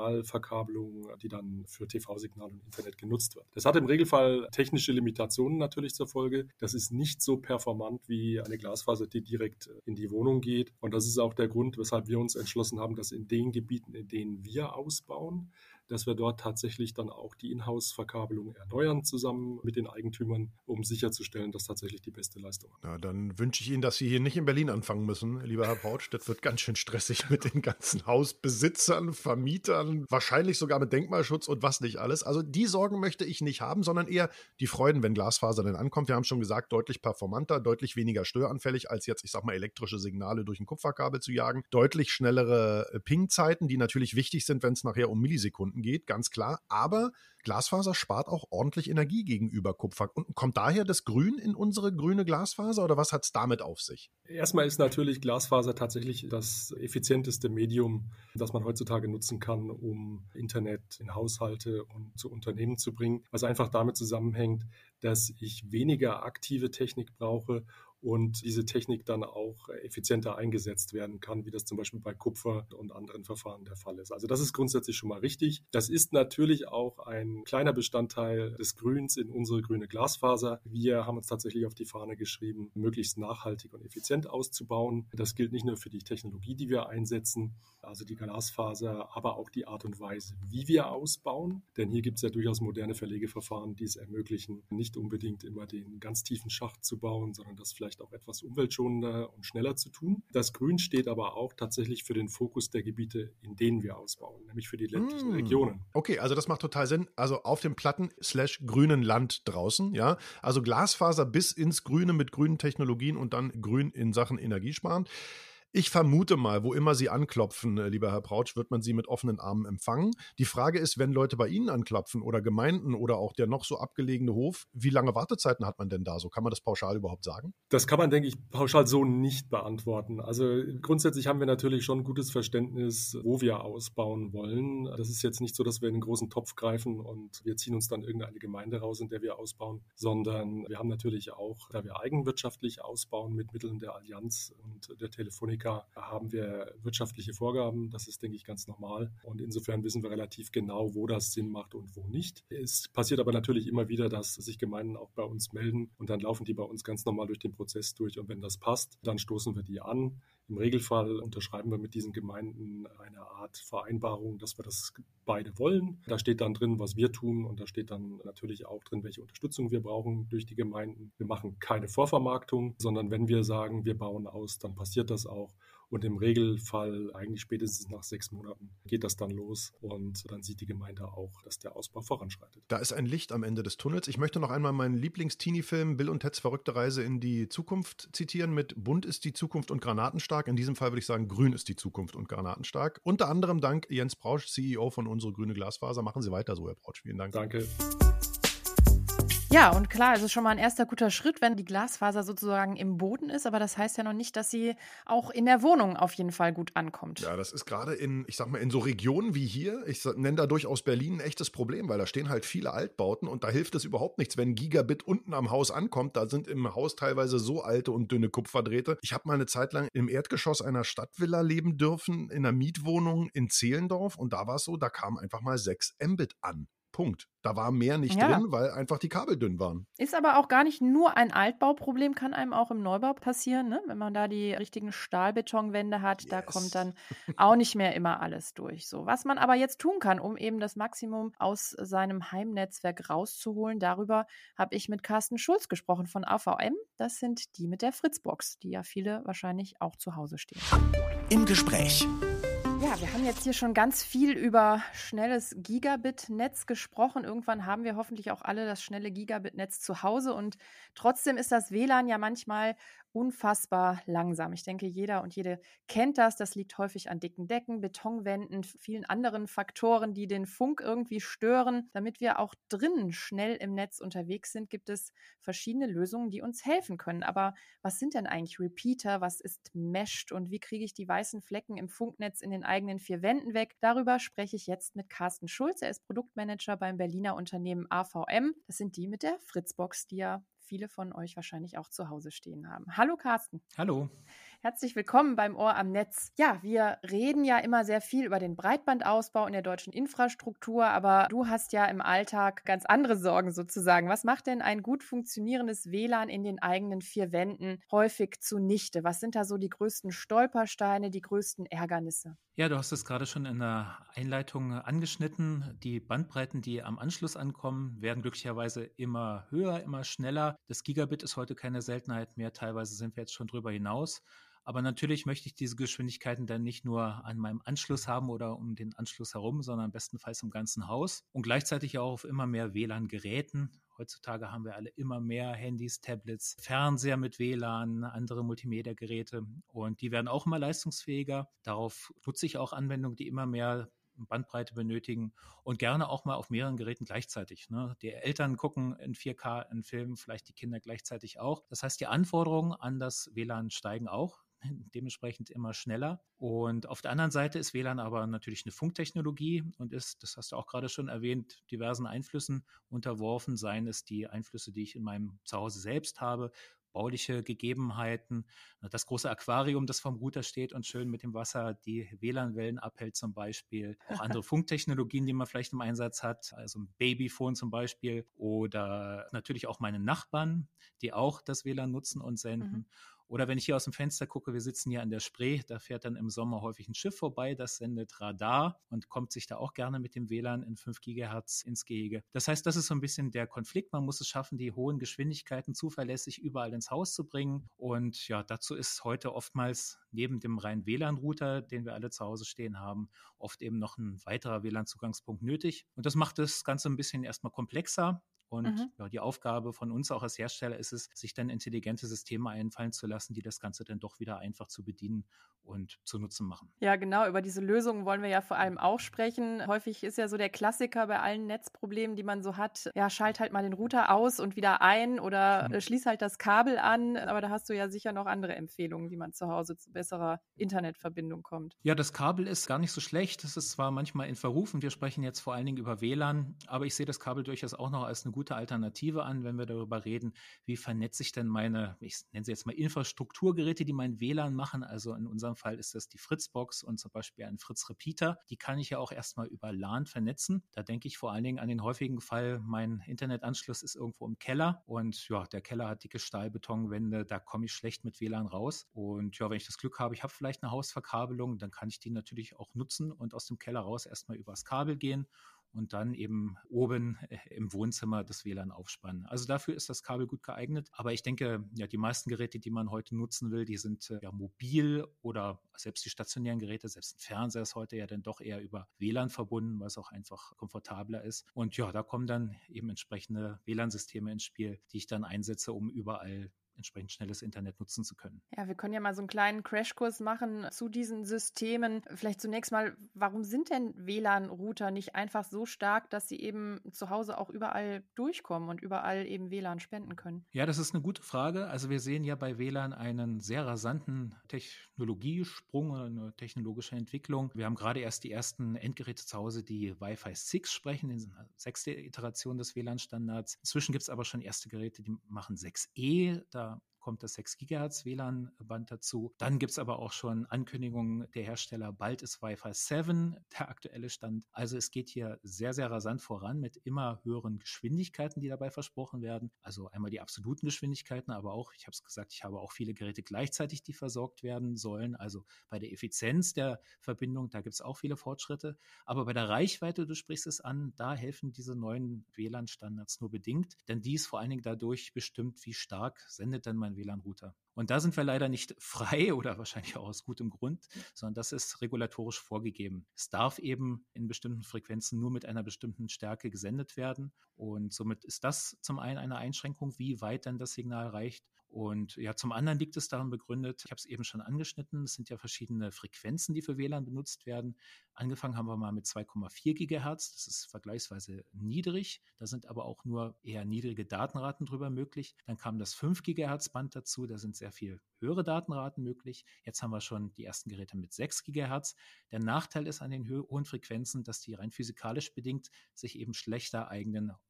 Signalverkabelung, die dann für T V-Signal und Internet genutzt wird. Das hat im Regelfall technische Limitationen natürlich zur Folge. Das ist nicht so performant wie eine Glasfaser, die direkt in die Wohnung geht. Und das ist auch der Grund, weshalb wir uns entschlossen haben, dass in den Gebieten, in denen wir ausbauen, dass wir dort tatsächlich dann auch die Inhouse-Verkabelung erneuern, zusammen mit den Eigentümern, um sicherzustellen, dass tatsächlich die beste Leistung hat. Na, dann wünsche ich Ihnen, dass Sie hier nicht in Berlin anfangen müssen, lieber Herr Pautsch. Das wird ganz schön stressig mit den ganzen Hausbesitzern, Vermietern, wahrscheinlich sogar mit Denkmalschutz und was nicht alles. Also die Sorgen möchte ich nicht haben, sondern eher die Freuden, wenn Glasfaser denn ankommt. Wir haben schon gesagt, deutlich performanter, deutlich weniger störanfällig, als jetzt, ich sag mal, elektrische Signale durch ein Kupferkabel zu jagen. Deutlich schnellere Ping-Zeiten, die natürlich wichtig sind, wenn es nachher um Millisekunden geht, ganz klar. Aber Glasfaser spart auch ordentlich Energie gegenüber Kupfer. Und kommt daher das Grün in unsere grüne Glasfaser oder was hat es damit auf sich? Erstmal ist natürlich Glasfaser tatsächlich das effizienteste Medium, das man heutzutage nutzen kann, um Internet in Haushalte und zu Unternehmen zu bringen, was einfach damit zusammenhängt, dass ich weniger aktive Technik brauche und diese Technik dann auch effizienter eingesetzt werden kann, wie das zum Beispiel bei Kupfer und anderen Verfahren der Fall ist. Also das ist grundsätzlich schon mal richtig. Das ist natürlich auch ein kleiner Bestandteil des Grüns in unsere grüne Glasfaser. Wir haben uns tatsächlich auf die Fahne geschrieben, möglichst nachhaltig und effizient auszubauen. Das gilt nicht nur für die Technologie, die wir einsetzen, also die Glasfaser, aber auch die Art und Weise, wie wir ausbauen. Denn hier gibt es ja durchaus moderne Verlegeverfahren, die es ermöglichen, nicht unbedingt immer den ganz tiefen Schacht zu bauen, sondern das vielleicht auch etwas umweltschonender und schneller zu tun. Das Grün steht aber auch tatsächlich für den Fokus der Gebiete, in denen wir ausbauen, nämlich für die ländlichen mm. Regionen. Okay, also das macht total Sinn. Also auf dem platten slash grünen Land draußen, ja. Also Glasfaser bis ins Grüne mit grünen Technologien und dann grün in Sachen Energiesparen. Ich vermute mal, wo immer Sie anklopfen, lieber Herr Pautsch, wird man Sie mit offenen Armen empfangen. Die Frage ist, wenn Leute bei Ihnen anklopfen oder Gemeinden oder auch der noch so abgelegene Hof, wie lange Wartezeiten hat man denn da so? Kann man das pauschal überhaupt sagen? Das kann man, denke ich, pauschal so nicht beantworten. Also grundsätzlich haben wir natürlich schon ein gutes Verständnis, wo wir ausbauen wollen. Das ist jetzt nicht so, dass wir in einen großen Topf greifen und wir ziehen uns dann irgendeine Gemeinde raus, in der wir ausbauen, sondern wir haben natürlich auch, da wir eigenwirtschaftlich ausbauen mit Mitteln der Allianz und der Telefonica, haben wir wirtschaftliche Vorgaben. Das ist, denke ich, ganz normal. Und insofern wissen wir relativ genau, wo das Sinn macht und wo nicht. Es passiert aber natürlich immer wieder, dass sich Gemeinden auch bei uns melden und dann laufen die bei uns ganz normal durch den Prozess durch. Und wenn das passt, dann stoßen wir die an. Im Regelfall unterschreiben wir mit diesen Gemeinden eine Art Vereinbarung, dass wir das beide wollen. Da steht dann drin, was wir tun und da steht dann natürlich auch drin, welche Unterstützung wir brauchen durch die Gemeinden. Wir machen keine Vorvermarktung, sondern wenn wir sagen, wir bauen aus, dann passiert das auch. Und im Regelfall, eigentlich spätestens nach sechs Monaten, geht das dann los und dann sieht die Gemeinde auch, dass der Ausbau voranschreitet. Da ist ein Licht am Ende des Tunnels. Ich möchte noch einmal meinen Lieblings-Teenie-Film Bill und Teds verrückte Reise in die Zukunft zitieren mit Bunt ist die Zukunft und granatenstark. In diesem Fall würde ich sagen, grün ist die Zukunft und granatenstark. Unter anderem dank Jens Pautsch, C E O von Unsere Grüne Glasfaser. Machen Sie weiter so, Herr Pautsch. Vielen Dank. Danke. Ja, und klar, es ist schon mal ein erster guter Schritt, wenn die Glasfaser sozusagen im Boden ist, aber das heißt ja noch nicht, dass sie auch in der Wohnung auf jeden Fall gut ankommt. Ja, das ist gerade in, ich sag mal, in so Regionen wie hier, ich nenne da durchaus Berlin ein echtes Problem, weil da stehen halt viele Altbauten und da hilft es überhaupt nichts, wenn ein Gigabit unten am Haus ankommt. Da sind im Haus teilweise so alte und dünne Kupferdrähte. Ich habe mal eine Zeit lang im Erdgeschoss einer Stadtvilla leben dürfen, in einer Mietwohnung in Zehlendorf und da war es so, da kam einfach mal sechs Mbit an. Punkt. Da war mehr nicht Ja. drin, weil einfach die Kabel dünn waren. Ist aber auch gar nicht nur ein Altbauproblem, kann einem auch im Neubau passieren, ne? Wenn man da die richtigen Stahlbetonwände hat, da Yes. kommt dann auch nicht mehr immer alles durch. So, was man aber jetzt tun kann, um eben das Maximum aus seinem Heimnetzwerk rauszuholen, darüber habe ich mit Carsten Schulz gesprochen von A V M. Das sind die mit der Fritzbox, die ja viele wahrscheinlich auch zu Hause stehen. Im Gespräch. Ja, wir haben jetzt hier schon ganz viel über schnelles Gigabit-Netz gesprochen. Irgendwann haben wir hoffentlich auch alle das schnelle Gigabit-Netz zu Hause und trotzdem ist das W L A N ja manchmal unfassbar langsam. Ich denke, jeder und jede kennt das. Das liegt häufig an dicken Decken, Betonwänden, vielen anderen Faktoren, die den Funk irgendwie stören. Damit wir auch drinnen schnell im Netz unterwegs sind, gibt es verschiedene Lösungen, die uns helfen können. Aber was sind denn eigentlich Repeater? Was ist Meshed? Und wie kriege ich die weißen Flecken im Funknetz in den eigenen vier Wänden weg? Darüber spreche ich jetzt mit Carsten Schulz. Er ist Produktmanager beim Berliner Unternehmen A V M. Das sind die mit der Fritzbox, die ja viele von euch wahrscheinlich auch zu Hause stehen haben. Hallo Carsten. Hallo. Herzlich willkommen beim Ohr am Netz. Ja, wir reden ja immer sehr viel über den Breitbandausbau in der deutschen Infrastruktur, aber du hast ja im Alltag ganz andere Sorgen sozusagen. Was macht denn ein gut funktionierendes W L A N in den eigenen vier Wänden häufig zunichte? Was sind da so die größten Stolpersteine, die größten Ärgernisse? Ja, du hast es gerade schon in der Einleitung angeschnitten. Die Bandbreiten, die am Anschluss ankommen, werden glücklicherweise immer höher, immer schneller. Das Gigabit ist heute keine Seltenheit mehr. Teilweise sind wir jetzt schon drüber hinaus. Aber natürlich möchte ich diese Geschwindigkeiten dann nicht nur an meinem Anschluss haben oder um den Anschluss herum, sondern bestenfalls im ganzen Haus und gleichzeitig auch auf immer mehr W L A N-Geräten. Heutzutage haben wir alle immer mehr Handys, Tablets, Fernseher mit W L A N, andere Multimedia-Geräte und die werden auch immer leistungsfähiger. Darauf nutze ich auch Anwendungen, die immer mehr Bandbreite benötigen und gerne auch mal auf mehreren Geräten gleichzeitig. Ne? Die Eltern gucken in vier K einen Film, vielleicht die Kinder gleichzeitig auch. Das heißt, die Anforderungen an das W L A N steigen auch. Dementsprechend immer schneller. Und auf der anderen Seite ist W L A N aber natürlich eine Funktechnologie und ist, das hast du auch gerade schon erwähnt, diversen Einflüssen unterworfen, seien es die Einflüsse, die ich in meinem Zuhause selbst habe, bauliche Gegebenheiten, das große Aquarium, das vom Router steht und schön mit dem Wasser die W L A N-Wellen abhält zum Beispiel, auch andere Funktechnologien, die man vielleicht im Einsatz hat, also ein Babyphone zum Beispiel oder natürlich auch meine Nachbarn, die auch das W L A N nutzen und senden. Mhm. Oder wenn ich hier aus dem Fenster gucke, wir sitzen hier an der Spree, da fährt dann im Sommer häufig ein Schiff vorbei, das sendet Radar und kommt sich da auch gerne mit dem W L A N in fünf Gigahertz ins Gehege. Das heißt, das ist so ein bisschen der Konflikt. Man muss es schaffen, die hohen Geschwindigkeiten zuverlässig überall ins Haus zu bringen. Und ja, dazu ist heute oftmals neben dem reinen W L A N-Router, den wir alle zu Hause stehen haben, oft eben noch ein weiterer W L A N-Zugangspunkt nötig. Und das macht das Ganze ein bisschen erstmal komplexer. Und mhm. ja, die Aufgabe von uns auch als Hersteller ist es, sich dann intelligente Systeme einfallen zu lassen, die das Ganze dann doch wieder einfach zu bedienen und zu nutzen machen. Ja, genau. Über diese Lösungen wollen wir ja vor allem auch sprechen. Häufig ist ja so der Klassiker bei allen Netzproblemen, die man so hat, ja, schalt halt mal den Router aus und wieder ein oder mhm. schließ halt das Kabel an. Aber da hast du ja sicher noch andere Empfehlungen, wie man zu Hause zu besserer Internetverbindung kommt. Ja, das Kabel ist gar nicht so schlecht. Das ist zwar manchmal in Verruf und wir sprechen jetzt vor allen Dingen über W L A N, aber ich sehe das Kabel durchaus auch noch als eine gute Alternative an, wenn wir darüber reden, wie vernetze ich denn meine, ich nenne sie jetzt mal Infrastrukturgeräte, die mein W L A N machen. Also in unserem Fall ist das die Fritzbox und zum Beispiel ein Fritz-Repeater. Die kann ich ja auch erstmal über LAN vernetzen. Da denke ich vor allen Dingen an den häufigen Fall, mein Internetanschluss ist irgendwo im Keller und ja, der Keller hat dicke Stahlbetonwände, da komme ich schlecht mit W L A N raus. Und ja, wenn ich das Glück habe, ich habe vielleicht eine Hausverkabelung, dann kann ich die natürlich auch nutzen und aus dem Keller raus erstmal übers Kabel gehen und dann eben oben im Wohnzimmer das W L A N aufspannen. Also dafür ist das Kabel gut geeignet. Aber ich denke, ja, die meisten Geräte, die man heute nutzen will, die sind ja mobil oder selbst die stationären Geräte, selbst ein Fernseher ist heute ja dann doch eher über W L A N verbunden, weil es auch einfach komfortabler ist. Und ja, da kommen dann eben entsprechende W L A N-Systeme ins Spiel, die ich dann einsetze, um überall entsprechend schnelles Internet nutzen zu können. Ja, wir können ja mal so einen kleinen Crashkurs machen zu diesen Systemen. Vielleicht zunächst mal, warum sind denn W L A N-Router nicht einfach so stark, dass sie eben zu Hause auch überall durchkommen und überall eben W L A N spenden können? Ja, das ist eine gute Frage. Also wir sehen ja bei W L A N einen sehr rasanten Technologiesprung oder eine technologische Entwicklung. Wir haben gerade erst die ersten Endgeräte zu Hause, die Wi-Fi sechs sprechen, die sechste Iteration des W L A N-Standards. Inzwischen gibt es aber schon erste Geräte, die machen sechs E. Da kommt das sechs Gigahertz W L A N-Band dazu. Dann gibt es aber auch schon Ankündigungen der Hersteller, bald ist Wi-Fi sieben der aktuelle Stand. Also es geht hier sehr, sehr rasant voran mit immer höheren Geschwindigkeiten, die dabei versprochen werden. Also einmal die absoluten Geschwindigkeiten, aber auch, ich habe es gesagt, ich habe auch viele Geräte gleichzeitig, die versorgt werden sollen. Also bei der Effizienz der Verbindung, da gibt es auch viele Fortschritte. Aber bei der Reichweite, du sprichst es an, da helfen diese neuen W L A N-Standards nur bedingt, denn die ist vor allen Dingen dadurch bestimmt, wie stark sendet denn mein W L A N-Router. Und da sind wir leider nicht frei oder wahrscheinlich auch aus gutem Grund, sondern das ist regulatorisch vorgegeben. Es darf eben in bestimmten Frequenzen nur mit einer bestimmten Stärke gesendet werden. Und somit ist das zum einen eine Einschränkung, wie weit dann das Signal reicht. Und ja, zum anderen liegt es darin begründet, ich habe es eben schon angeschnitten, es sind ja verschiedene Frequenzen, die für W L A N benutzt werden. Angefangen haben wir mal mit zwei Komma vier Gigahertz, das ist vergleichsweise niedrig, da sind aber auch nur eher niedrige Datenraten drüber möglich. Dann kam das fünf Gigahertz Band dazu, da sind sehr viel höhere Datenraten möglich. Jetzt haben wir schon die ersten Geräte mit sechs Gigahertz. Der Nachteil ist an den hohen Frequenzen, dass die rein physikalisch bedingt sich eben schlechter eignen auf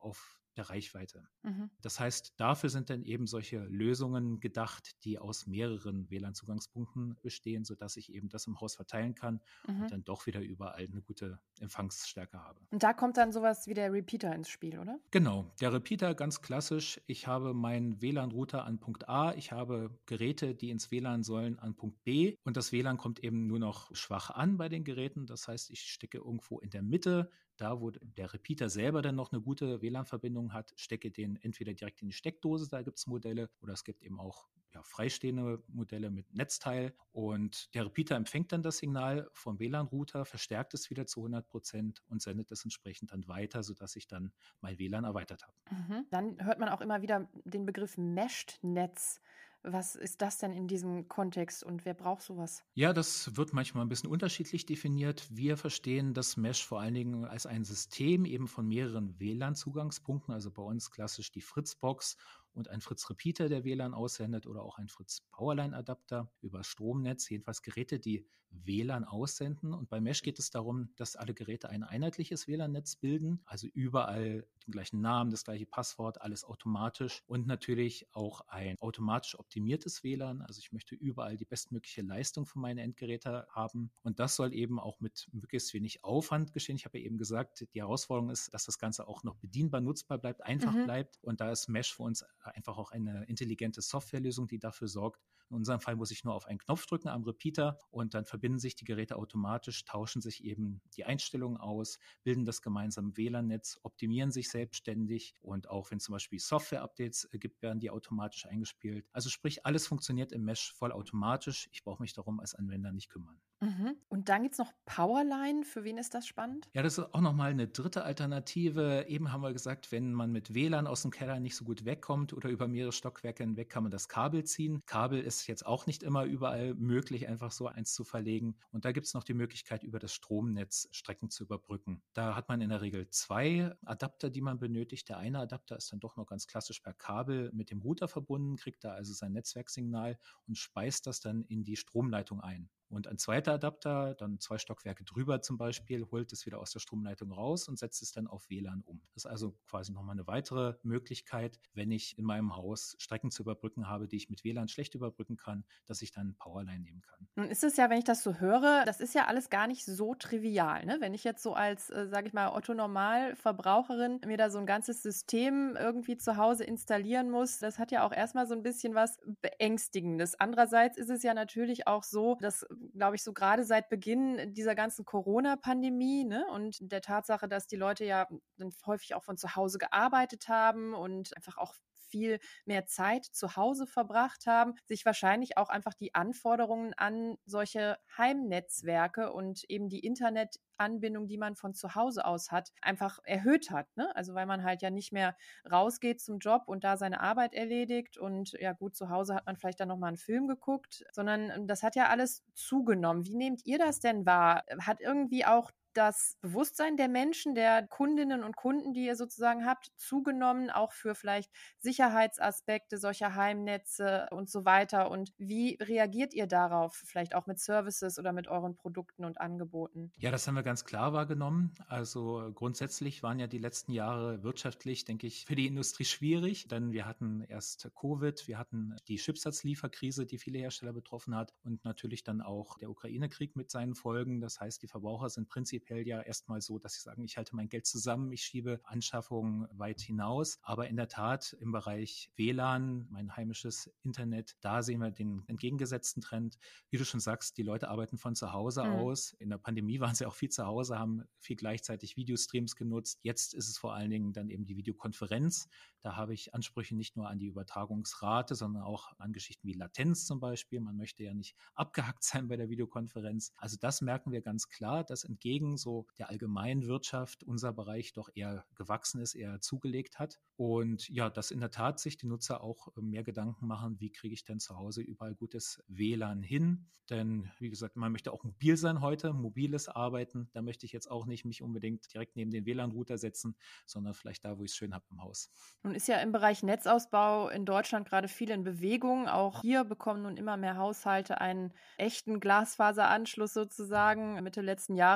der Reichweite. Mhm. Das heißt, dafür sind dann eben solche Lösungen gedacht, die aus mehreren W L A N-Zugangspunkten bestehen, sodass ich eben das im Haus verteilen kann Mhm. und dann doch wieder überall eine gute Empfangsstärke habe. Und da kommt dann sowas wie der Repeater ins Spiel, oder? Genau, der Repeater ganz klassisch. Ich habe meinen W L A N-Router an Punkt A, ich habe Geräte, die ins W L A N sollen, an Punkt B und das W L A N kommt eben nur noch schwach an bei den Geräten. Das heißt, ich stecke irgendwo in der Mitte, da wo der Repeater selber dann noch eine gute W L A N-Verbindung hat, stecke den entweder direkt in die Steckdose, da gibt es Modelle, oder es gibt eben auch ja, freistehende Modelle mit Netzteil und der Repeater empfängt dann das Signal vom W L A N-Router, verstärkt es wieder zu hundert Prozent und sendet es entsprechend dann weiter, sodass ich dann mein W L A N erweitert habe. Mhm. Dann hört man auch immer wieder den Begriff Meshed-Netz. Was ist das denn in diesem Kontext und wer braucht sowas? Ja, das wird manchmal ein bisschen unterschiedlich definiert. Wir verstehen das Mesh vor allen Dingen als ein System eben von mehreren W L A N-Zugangspunkten, also bei uns klassisch die Fritzbox und ein Fritz-Repeater, der W L A N aussendet, oder auch ein Fritz-Powerline-Adapter über Stromnetz, jedenfalls Geräte, die W L A N aussenden. Und bei Mesh geht es darum, dass alle Geräte ein einheitliches W L A N-Netz bilden, also überall den gleichen Namen, das gleiche Passwort, alles automatisch und natürlich auch ein automatisch optimiertes W L A N. Also ich möchte überall die bestmögliche Leistung für meine Endgeräte haben und das soll eben auch mit möglichst wenig Aufwand geschehen. Ich habe ja eben gesagt, die Herausforderung ist, dass das Ganze auch noch bedienbar, nutzbar bleibt, einfach Mhm. bleibt und da ist Mesh für uns einfach auch eine intelligente Softwarelösung, die dafür sorgt. In unserem Fall muss ich nur auf einen Knopf drücken am Repeater und dann verbinden sich die Geräte automatisch, tauschen sich eben die Einstellungen aus, bilden das gemeinsame W L A N-Netz, optimieren sich selbstständig und auch wenn zum Beispiel Software-Updates äh, gibt, werden die automatisch eingespielt. Also sprich, alles funktioniert im Mesh vollautomatisch. Ich brauche mich darum als Anwender nicht kümmern. Mhm. Und dann gibt es noch Powerline. Für wen ist das spannend? Ja, das ist auch nochmal eine dritte Alternative. Eben haben wir gesagt, wenn man mit W L A N aus dem Keller nicht so gut wegkommt oder über mehrere Stockwerke hinweg, kann man das Kabel ziehen. Kabel ist jetzt auch nicht immer überall möglich, einfach so eins zu verlegen. Und da gibt es noch die Möglichkeit, über das Stromnetz Strecken zu überbrücken. Da hat man in der Regel zwei Adapter, die man benötigt. Der eine Adapter ist dann doch noch ganz klassisch per Kabel mit dem Router verbunden, kriegt da also sein Netzwerksignal und speist das dann in die Stromleitung ein. Und ein zweiter Adapter, dann zwei Stockwerke drüber zum Beispiel, holt es wieder aus der Stromleitung raus und setzt es dann auf W L A N um. Das ist also quasi nochmal eine weitere Möglichkeit, wenn ich in meinem Haus Strecken zu überbrücken habe, die ich mit W L A N schlecht überbrücken kann, dass ich dann Powerline nehmen kann. Nun ist es ja, wenn ich das so höre, das ist ja alles gar nicht so trivial, ne? Wenn ich jetzt so als, äh, sage ich mal, Otto-Normal-Verbraucherin mir da so ein ganzes System irgendwie zu Hause installieren muss, das hat ja auch erstmal so ein bisschen was Beängstigendes. Andererseits ist es ja natürlich auch so, dass, glaube ich, so gerade seit Beginn dieser ganzen Corona-Pandemie, ne, und der Tatsache, dass die Leute ja dann häufig auch von zu Hause gearbeitet haben und einfach auch viel mehr Zeit zu Hause verbracht haben, sich wahrscheinlich auch einfach die Anforderungen an solche Heimnetzwerke und eben die Internetanbindung, die man von zu Hause aus hat, einfach erhöht hat, ne? Also weil man halt ja nicht mehr rausgeht zum Job und da seine Arbeit erledigt und ja gut, zu Hause hat man vielleicht dann nochmal einen Film geguckt, sondern das hat ja alles zugenommen. Wie nehmt ihr das denn wahr? Hat irgendwie auch das Bewusstsein der Menschen, der Kundinnen und Kunden, die ihr sozusagen habt, zugenommen, auch für vielleicht Sicherheitsaspekte solcher Heimnetze und so weiter? Und wie reagiert ihr darauf, vielleicht auch mit Services oder mit euren Produkten und Angeboten? Ja, das haben wir ganz klar wahrgenommen. Also grundsätzlich waren ja die letzten Jahre wirtschaftlich, denke ich, für die Industrie schwierig, denn wir hatten erst Covid, wir hatten die Chipsatzlieferkrise, die viele Hersteller betroffen hat und natürlich dann auch der Ukraine-Krieg mit seinen Folgen. Das heißt, die Verbraucher sind prinzipiell ja erstmal so, dass sie sagen, ich halte mein Geld zusammen, ich schiebe Anschaffungen weit hinaus. Aber in der Tat im Bereich W L A N, mein heimisches Internet, da sehen wir den entgegengesetzten Trend. Wie du schon sagst, die Leute arbeiten von zu Hause mhm. aus. In der Pandemie waren sie auch viel zu Hause, haben viel gleichzeitig Videostreams genutzt. Jetzt ist es vor allen Dingen dann eben die Videokonferenz. Da habe ich Ansprüche nicht nur an die Übertragungsrate, sondern auch an Geschichten wie Latenz zum Beispiel. Man möchte ja nicht abgehackt sein bei der Videokonferenz. Also das merken wir ganz klar, dass entgegen so der allgemeinen Wirtschaft unser Bereich doch eher gewachsen ist, eher zugelegt hat. Und ja, dass in der Tat sich die Nutzer auch mehr Gedanken machen, wie kriege ich denn zu Hause überall gutes W L A N hin? Denn wie gesagt, man möchte auch mobil sein heute, mobiles Arbeiten. Da möchte ich jetzt auch nicht mich unbedingt direkt neben den W L A N-Router setzen, sondern vielleicht da, wo ich es schön habe im Haus. Nun ist ja im Bereich Netzausbau in Deutschland gerade viel in Bewegung. Auch hier bekommen nun immer mehr Haushalte einen echten Glasfaseranschluss sozusagen. Mitte letzten Jahres, ich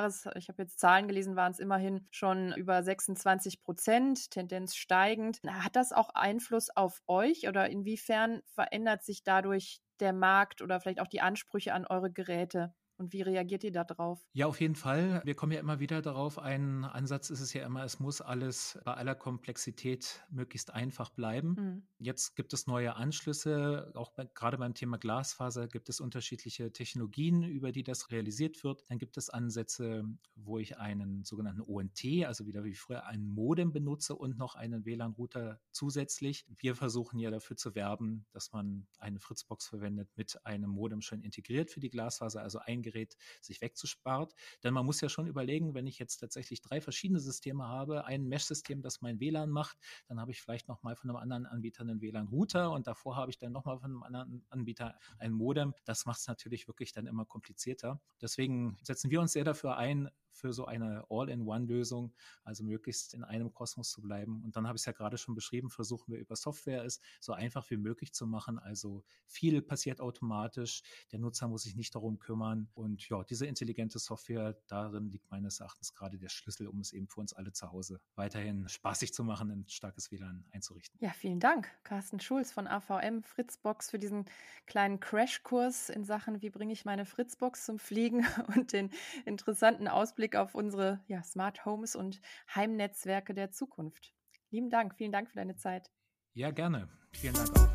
Ich habe jetzt Zahlen gelesen, waren es immerhin schon über sechsundzwanzig Prozent, Tendenz steigend. Hat das auch Einfluss auf euch oder inwiefern verändert sich dadurch der Markt oder vielleicht auch die Ansprüche an eure Geräte? Und wie reagiert ihr da drauf? Ja, auf jeden Fall. Wir kommen ja immer wieder darauf. Ein Ansatz ist es ja immer, es muss alles bei aller Komplexität möglichst einfach bleiben. Mhm. Jetzt gibt es neue Anschlüsse, auch bei, gerade beim Thema Glasfaser gibt es unterschiedliche Technologien, über die das realisiert wird. Dann gibt es Ansätze, wo ich einen sogenannten O N T, also wieder wie früher einen Modem benutze und noch einen W L A N-Router zusätzlich. Wir versuchen ja dafür zu werben, dass man eine Fritzbox verwendet mit einem Modem schon integriert für die Glasfaser, also ein Gerät sich wegzuspart. Denn man muss ja schon überlegen, wenn ich jetzt tatsächlich drei verschiedene Systeme habe, ein Mesh-System, das mein W L A N macht, dann habe ich vielleicht nochmal von einem anderen Anbieter einen W L A N-Router und davor habe ich dann nochmal von einem anderen Anbieter ein Modem. Das macht es natürlich wirklich dann immer komplizierter. Deswegen setzen wir uns sehr dafür ein, für so eine All-in-One-Lösung, also möglichst in einem Kosmos zu bleiben. Und dann habe ich es ja gerade schon beschrieben, versuchen wir über Software es so einfach wie möglich zu machen. Also viel passiert automatisch, der Nutzer muss sich nicht darum kümmern. Und ja, diese intelligente Software, darin liegt meines Erachtens gerade der Schlüssel, um es eben für uns alle zu Hause weiterhin spaßig zu machen, ein starkes W L A N einzurichten. Ja, vielen Dank, Carsten Schulz von A V M Fritzbox, für diesen kleinen Crashkurs in Sachen, wie bringe ich meine Fritzbox zum Fliegen und den interessanten Ausblick auf unsere ja, Smart Homes und Heimnetzwerke der Zukunft. Lieben Dank, vielen Dank für deine Zeit. Ja, gerne. Vielen Dank auch.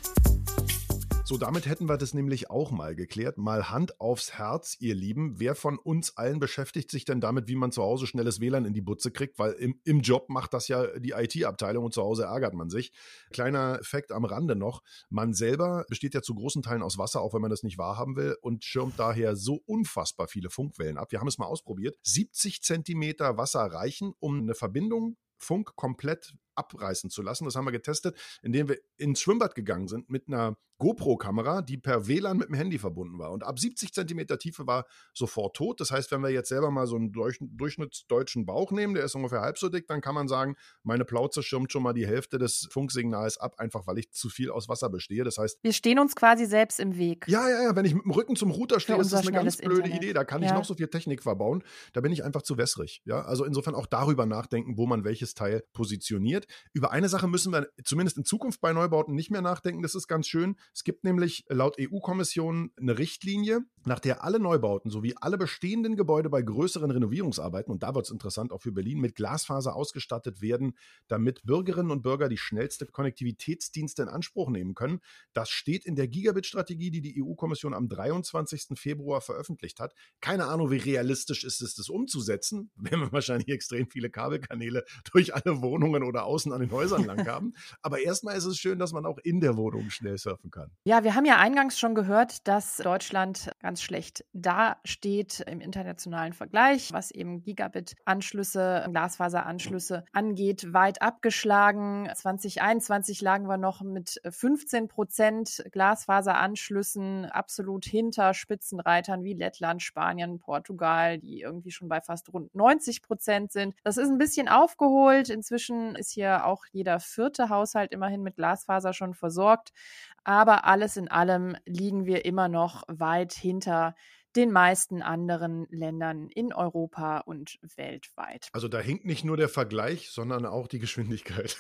So, damit hätten wir das nämlich auch mal geklärt. Mal Hand aufs Herz, ihr Lieben. Wer von uns allen beschäftigt sich denn damit, wie man zu Hause schnelles W L A N in die Butze kriegt? Weil im, im Job macht das ja die I T-Abteilung und zu Hause ärgert man sich. Kleiner Fakt am Rande noch. Man selber besteht ja zu großen Teilen aus Wasser, auch wenn man das nicht wahrhaben will, und schirmt daher so unfassbar viele Funkwellen ab. Wir haben es mal ausprobiert. siebzig Zentimeter Wasser reichen, um eine Verbindung Funk komplett abreißen zu lassen. Das haben wir getestet, indem wir ins Schwimmbad gegangen sind mit einer GoPro-Kamera, die per W L A N mit dem Handy verbunden war. Und ab siebzig Zentimeter Tiefe war sofort tot. Das heißt, wenn wir jetzt selber mal so einen durch, durchschnittsdeutschen Bauch nehmen, der ist ungefähr halb so dick, dann kann man sagen, meine Plauze schirmt schon mal die Hälfte des Funksignals ab, einfach weil ich zu viel aus Wasser bestehe. Das heißt, wir stehen uns quasi selbst im Weg. Ja, ja, ja. Wenn ich mit dem Rücken zum Router stehe, ist das eine ganz blöde Internet. Idee. Da kann ich ja. noch so viel Technik verbauen. Da bin ich einfach zu wässrig. Ja? Also insofern auch darüber nachdenken, wo man welches Teil positioniert. Über eine Sache müssen wir zumindest in Zukunft bei Neubauten nicht mehr nachdenken. Das ist ganz schön. Es gibt nämlich laut E U-Kommission eine Richtlinie, nach der alle Neubauten sowie alle bestehenden Gebäude bei größeren Renovierungsarbeiten, und da wird es interessant auch für Berlin, mit Glasfaser ausgestattet werden, damit Bürgerinnen und Bürger die schnellste Konnektivitätsdienste in Anspruch nehmen können. Das steht in der Gigabit-Strategie, die die E U-Kommission am dreiundzwanzigsten Februar veröffentlicht hat. Keine Ahnung, wie realistisch ist es, das umzusetzen, wenn wir wahrscheinlich extrem viele Kabelkanäle durch alle Wohnungen oder außen an den Häusern lang haben. Aber erstmal ist es schön, dass man auch in der Wohnung schnell surfen kann. Ja, wir haben ja eingangs schon gehört, dass Deutschland ganz schlecht dasteht im internationalen Vergleich, was eben Gigabit-Anschlüsse, Glasfaseranschlüsse angeht, weit abgeschlagen. zwanzig einundzwanzig lagen wir noch mit fünfzehn Prozent Glasfaseranschlüssen absolut hinter Spitzenreitern wie Lettland, Spanien, Portugal, die irgendwie schon bei fast rund neunzig Prozent sind. Das ist ein bisschen aufgeholt. Inzwischen ist hier auch jeder vierte Haushalt immerhin mit Glasfaser schon versorgt. Aber alles in allem liegen wir immer noch weit hinter den meisten anderen Ländern in Europa und weltweit. Also da hinkt nicht nur der Vergleich, sondern auch die Geschwindigkeit.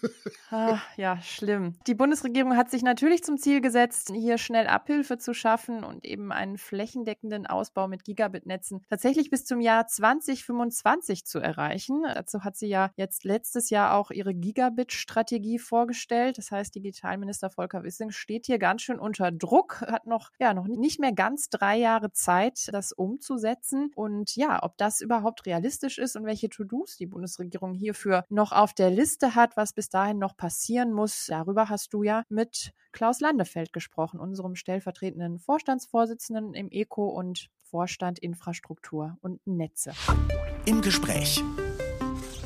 Ah, ja, schlimm. Die Bundesregierung hat sich natürlich zum Ziel gesetzt, hier schnell Abhilfe zu schaffen und eben einen flächendeckenden Ausbau mit Gigabit-Netzen tatsächlich bis zum Jahr zwanzig fünfundzwanzig zu erreichen. Dazu hat sie ja jetzt letztes Jahr auch ihre Gigabit-Strategie vorgestellt. Das heißt, Digitalminister Volker Wissing steht hier ganz schön unter Druck, hat noch, ja, noch nicht mehr ganz drei Jahre Zeit, Zeit, das umzusetzen. Und ja, ob das überhaupt realistisch ist und welche To-Dos die Bundesregierung hierfür noch auf der Liste hat, was bis dahin noch passieren muss, darüber hast du ja mit Klaus Landefeld gesprochen, unserem stellvertretenden Vorstandsvorsitzenden im E C O und Vorstand Infrastruktur und Netze. Im Gespräch.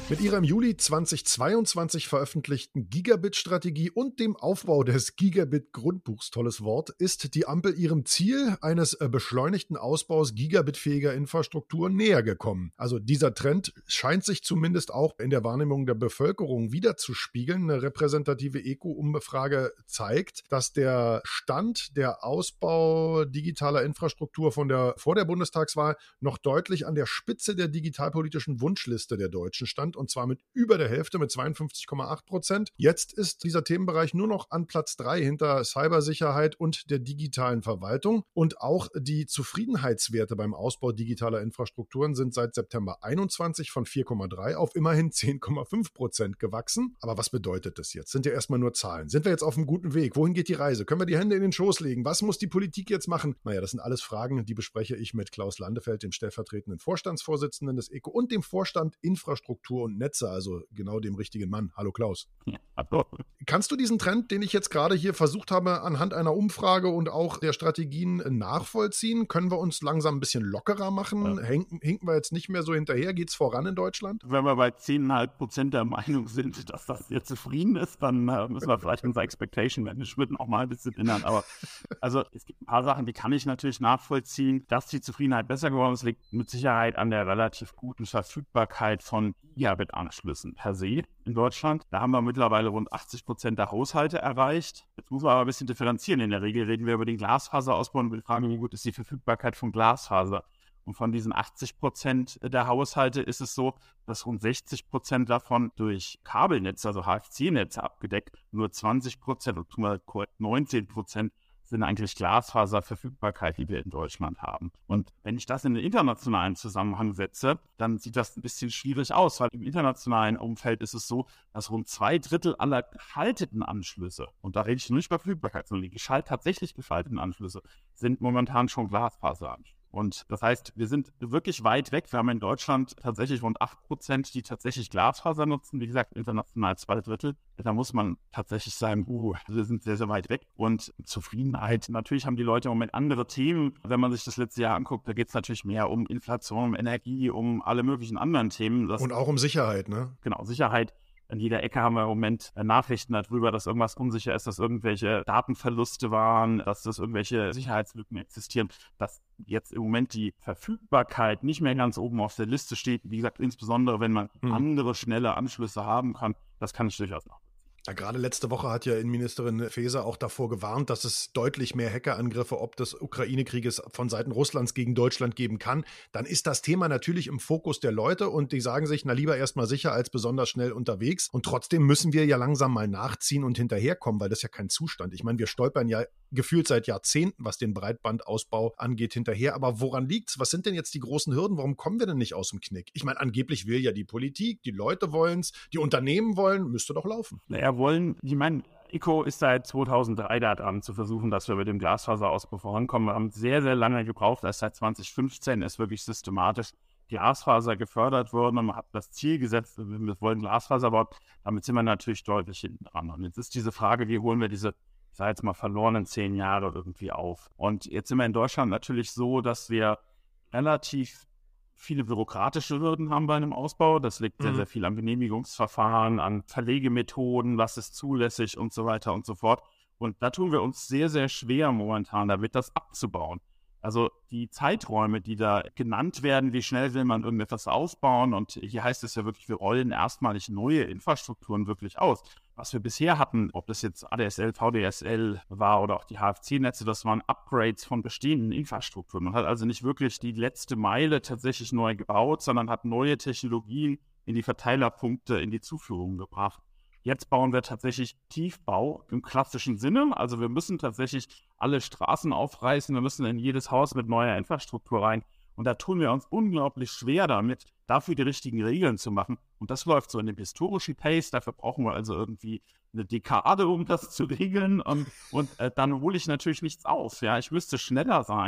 Mit ihrer im Juli zweitausendzweiundzwanzig veröffentlichten Gigabit-Strategie und dem Aufbau des Gigabit-Grundbuchs, tolles Wort, ist die Ampel ihrem Ziel eines beschleunigten Ausbaus gigabitfähiger Infrastruktur näher gekommen. Also dieser Trend scheint sich zumindest auch in der Wahrnehmung der Bevölkerung wiederzuspiegeln. Eine repräsentative E K O-Umfrage zeigt, dass der Stand der Ausbau digitaler Infrastruktur von der, vor der Bundestagswahl noch deutlich an der Spitze der digitalpolitischen Wunschliste der Deutschen stand, und zwar mit über der Hälfte, mit zweiundfünfzig Komma acht Prozent. Jetzt ist dieser Themenbereich nur noch an Platz drei hinter Cybersicherheit und der digitalen Verwaltung. Und auch die Zufriedenheitswerte beim Ausbau digitaler Infrastrukturen sind seit September einundzwanzig von vier Komma drei auf immerhin zehn Komma fünf Prozent gewachsen. Aber was bedeutet das jetzt? Sind ja erstmal nur Zahlen. Sind wir jetzt auf einem guten Weg? Wohin geht die Reise? Können wir die Hände in den Schoß legen? Was muss die Politik jetzt machen? Naja, das sind alles Fragen, die bespreche ich mit Klaus Landefeld, dem stellvertretenden Vorstandsvorsitzenden des E K O und dem Vorstand Infrastruktur und Netze, also genau dem richtigen Mann. Hallo Klaus. Ja, hallo. Kannst du diesen Trend, den ich jetzt gerade hier versucht habe, anhand einer Umfrage und auch der Strategien nachvollziehen? Können wir uns langsam ein bisschen lockerer machen? Ja. Hinken, hinken wir jetzt nicht mehr so hinterher? Geht es voran in Deutschland? Wenn wir bei zehn Komma fünf Prozent der Meinung sind, dass das sehr zufrieden ist, dann äh, müssen wir vielleicht unser Expectation Management auch mal ein bisschen ändern. Aber also es gibt ein paar Sachen, die kann ich natürlich nachvollziehen. Dass die Zufriedenheit besser geworden ist, liegt mit Sicherheit an der relativ guten Verfügbarkeit von Gigabit-Anschlüssen per se in Deutschland. Da haben wir mittlerweile rund achtzig Prozent der Haushalte erreicht. Jetzt muss man aber ein bisschen differenzieren. In der Regel reden wir über den Glasfaserausbau und wir fragen, wie gut ist die Verfügbarkeit von Glasfaser. Und von diesen achtzig Prozent der Haushalte ist es so, dass rund sechzig Prozent davon durch Kabelnetze, also H F C-Netze abgedeckt, nur zwanzig Prozent und neunzehn Prozent sind eigentlich Glasfaserverfügbarkeit, die wir in Deutschland haben. Und wenn ich das in den internationalen Zusammenhang setze, dann sieht das ein bisschen schwierig aus, weil im internationalen Umfeld ist es so, dass rund zwei Drittel aller geschalteten Anschlüsse, und da rede ich nicht über Verfügbarkeit, sondern die geschalt, tatsächlich geschalteten Anschlüsse, sind momentan schon Glasfaseranschlüsse. Und das heißt, wir sind wirklich weit weg. Wir haben in Deutschland tatsächlich rund acht Prozent, die tatsächlich Glasfaser nutzen. Wie gesagt, international zwei Drittel. Da muss man tatsächlich sagen, uh, wir sind sehr, sehr weit weg. Und Zufriedenheit, natürlich haben die Leute im Moment andere Themen. Wenn man sich das letzte Jahr anguckt, da geht es natürlich mehr um Inflation, um Energie, um alle möglichen anderen Themen. Das, Und auch um Sicherheit, ne? Genau, Sicherheit. An jeder Ecke haben wir im Moment Nachrichten darüber, dass irgendwas unsicher ist, dass irgendwelche Datenverluste waren, dass das irgendwelche Sicherheitslücken existieren, dass jetzt im Moment die Verfügbarkeit nicht mehr ganz oben auf der Liste steht. Wie gesagt, insbesondere wenn man hm. andere schnelle Anschlüsse haben kann, das kann ich durchaus nachvollziehen. Ja, gerade letzte Woche hat ja Innenministerin Faeser auch davor gewarnt, dass es deutlich mehr Hackerangriffe ob des Ukraine-Krieges von Seiten Russlands gegen Deutschland geben kann. Dann ist das Thema natürlich im Fokus der Leute und die sagen sich, na lieber erstmal sicher als besonders schnell unterwegs. Und trotzdem müssen wir ja langsam mal nachziehen und hinterherkommen, weil das ist ja kein Zustand. Ich meine, wir stolpern ja gefühlt seit Jahrzehnten, was den Breitbandausbau angeht, hinterher. Aber woran liegt's? Was sind denn jetzt die großen Hürden? Warum kommen wir denn nicht aus dem Knick? Ich meine, angeblich will ja die Politik, die Leute wollen's, die Unternehmen wollen, müsste doch laufen. Naja, wollen, ich meine, E K O ist seit zweitausenddrei da dran zu versuchen, dass wir mit dem Glasfaserausbau vorankommen. Wir haben sehr, sehr lange gebraucht. Erst seit zwanzig fünfzehn ist wirklich systematisch Glasfaser gefördert worden und man hat das Ziel gesetzt, wir wollen Glasfaser bauen. Damit sind wir natürlich deutlich hinten dran. Und jetzt ist diese Frage, wie holen wir diese, ich sage jetzt mal, verlorenen zehn Jahre irgendwie auf? Und jetzt sind wir in Deutschland natürlich so, dass wir relativ viele bürokratische Hürden haben bei einem Ausbau. Das liegt sehr, mhm. sehr viel an Genehmigungsverfahren, an Verlegemethoden, was ist zulässig und so weiter und so fort. Und da tun wir uns sehr, sehr schwer momentan damit, das abzubauen. Also die Zeiträume, die da genannt werden, wie schnell will man irgendetwas ausbauen, und hier heißt es ja wirklich, wir rollen erstmalig neue Infrastrukturen wirklich aus. Was wir bisher hatten, ob das jetzt A D S L, V D S L war oder auch die H F C-Netze, das waren Upgrades von bestehenden Infrastrukturen. Man hat also nicht wirklich die letzte Meile tatsächlich neu gebaut, sondern hat neue Technologien in die Verteilerpunkte, in die Zuführung gebracht. Jetzt bauen wir tatsächlich Tiefbau im klassischen Sinne. Also wir müssen tatsächlich alle Straßen aufreißen, wir müssen in jedes Haus mit neuer Infrastruktur rein. Und da tun wir uns unglaublich schwer damit, dafür die richtigen Regeln zu machen. Und das läuft so in dem historischen Pace. Dafür brauchen wir also irgendwie eine Dekade, um das zu regeln. Und, und äh, dann hole ich natürlich nichts auf. Ja, ich müsste schneller sein.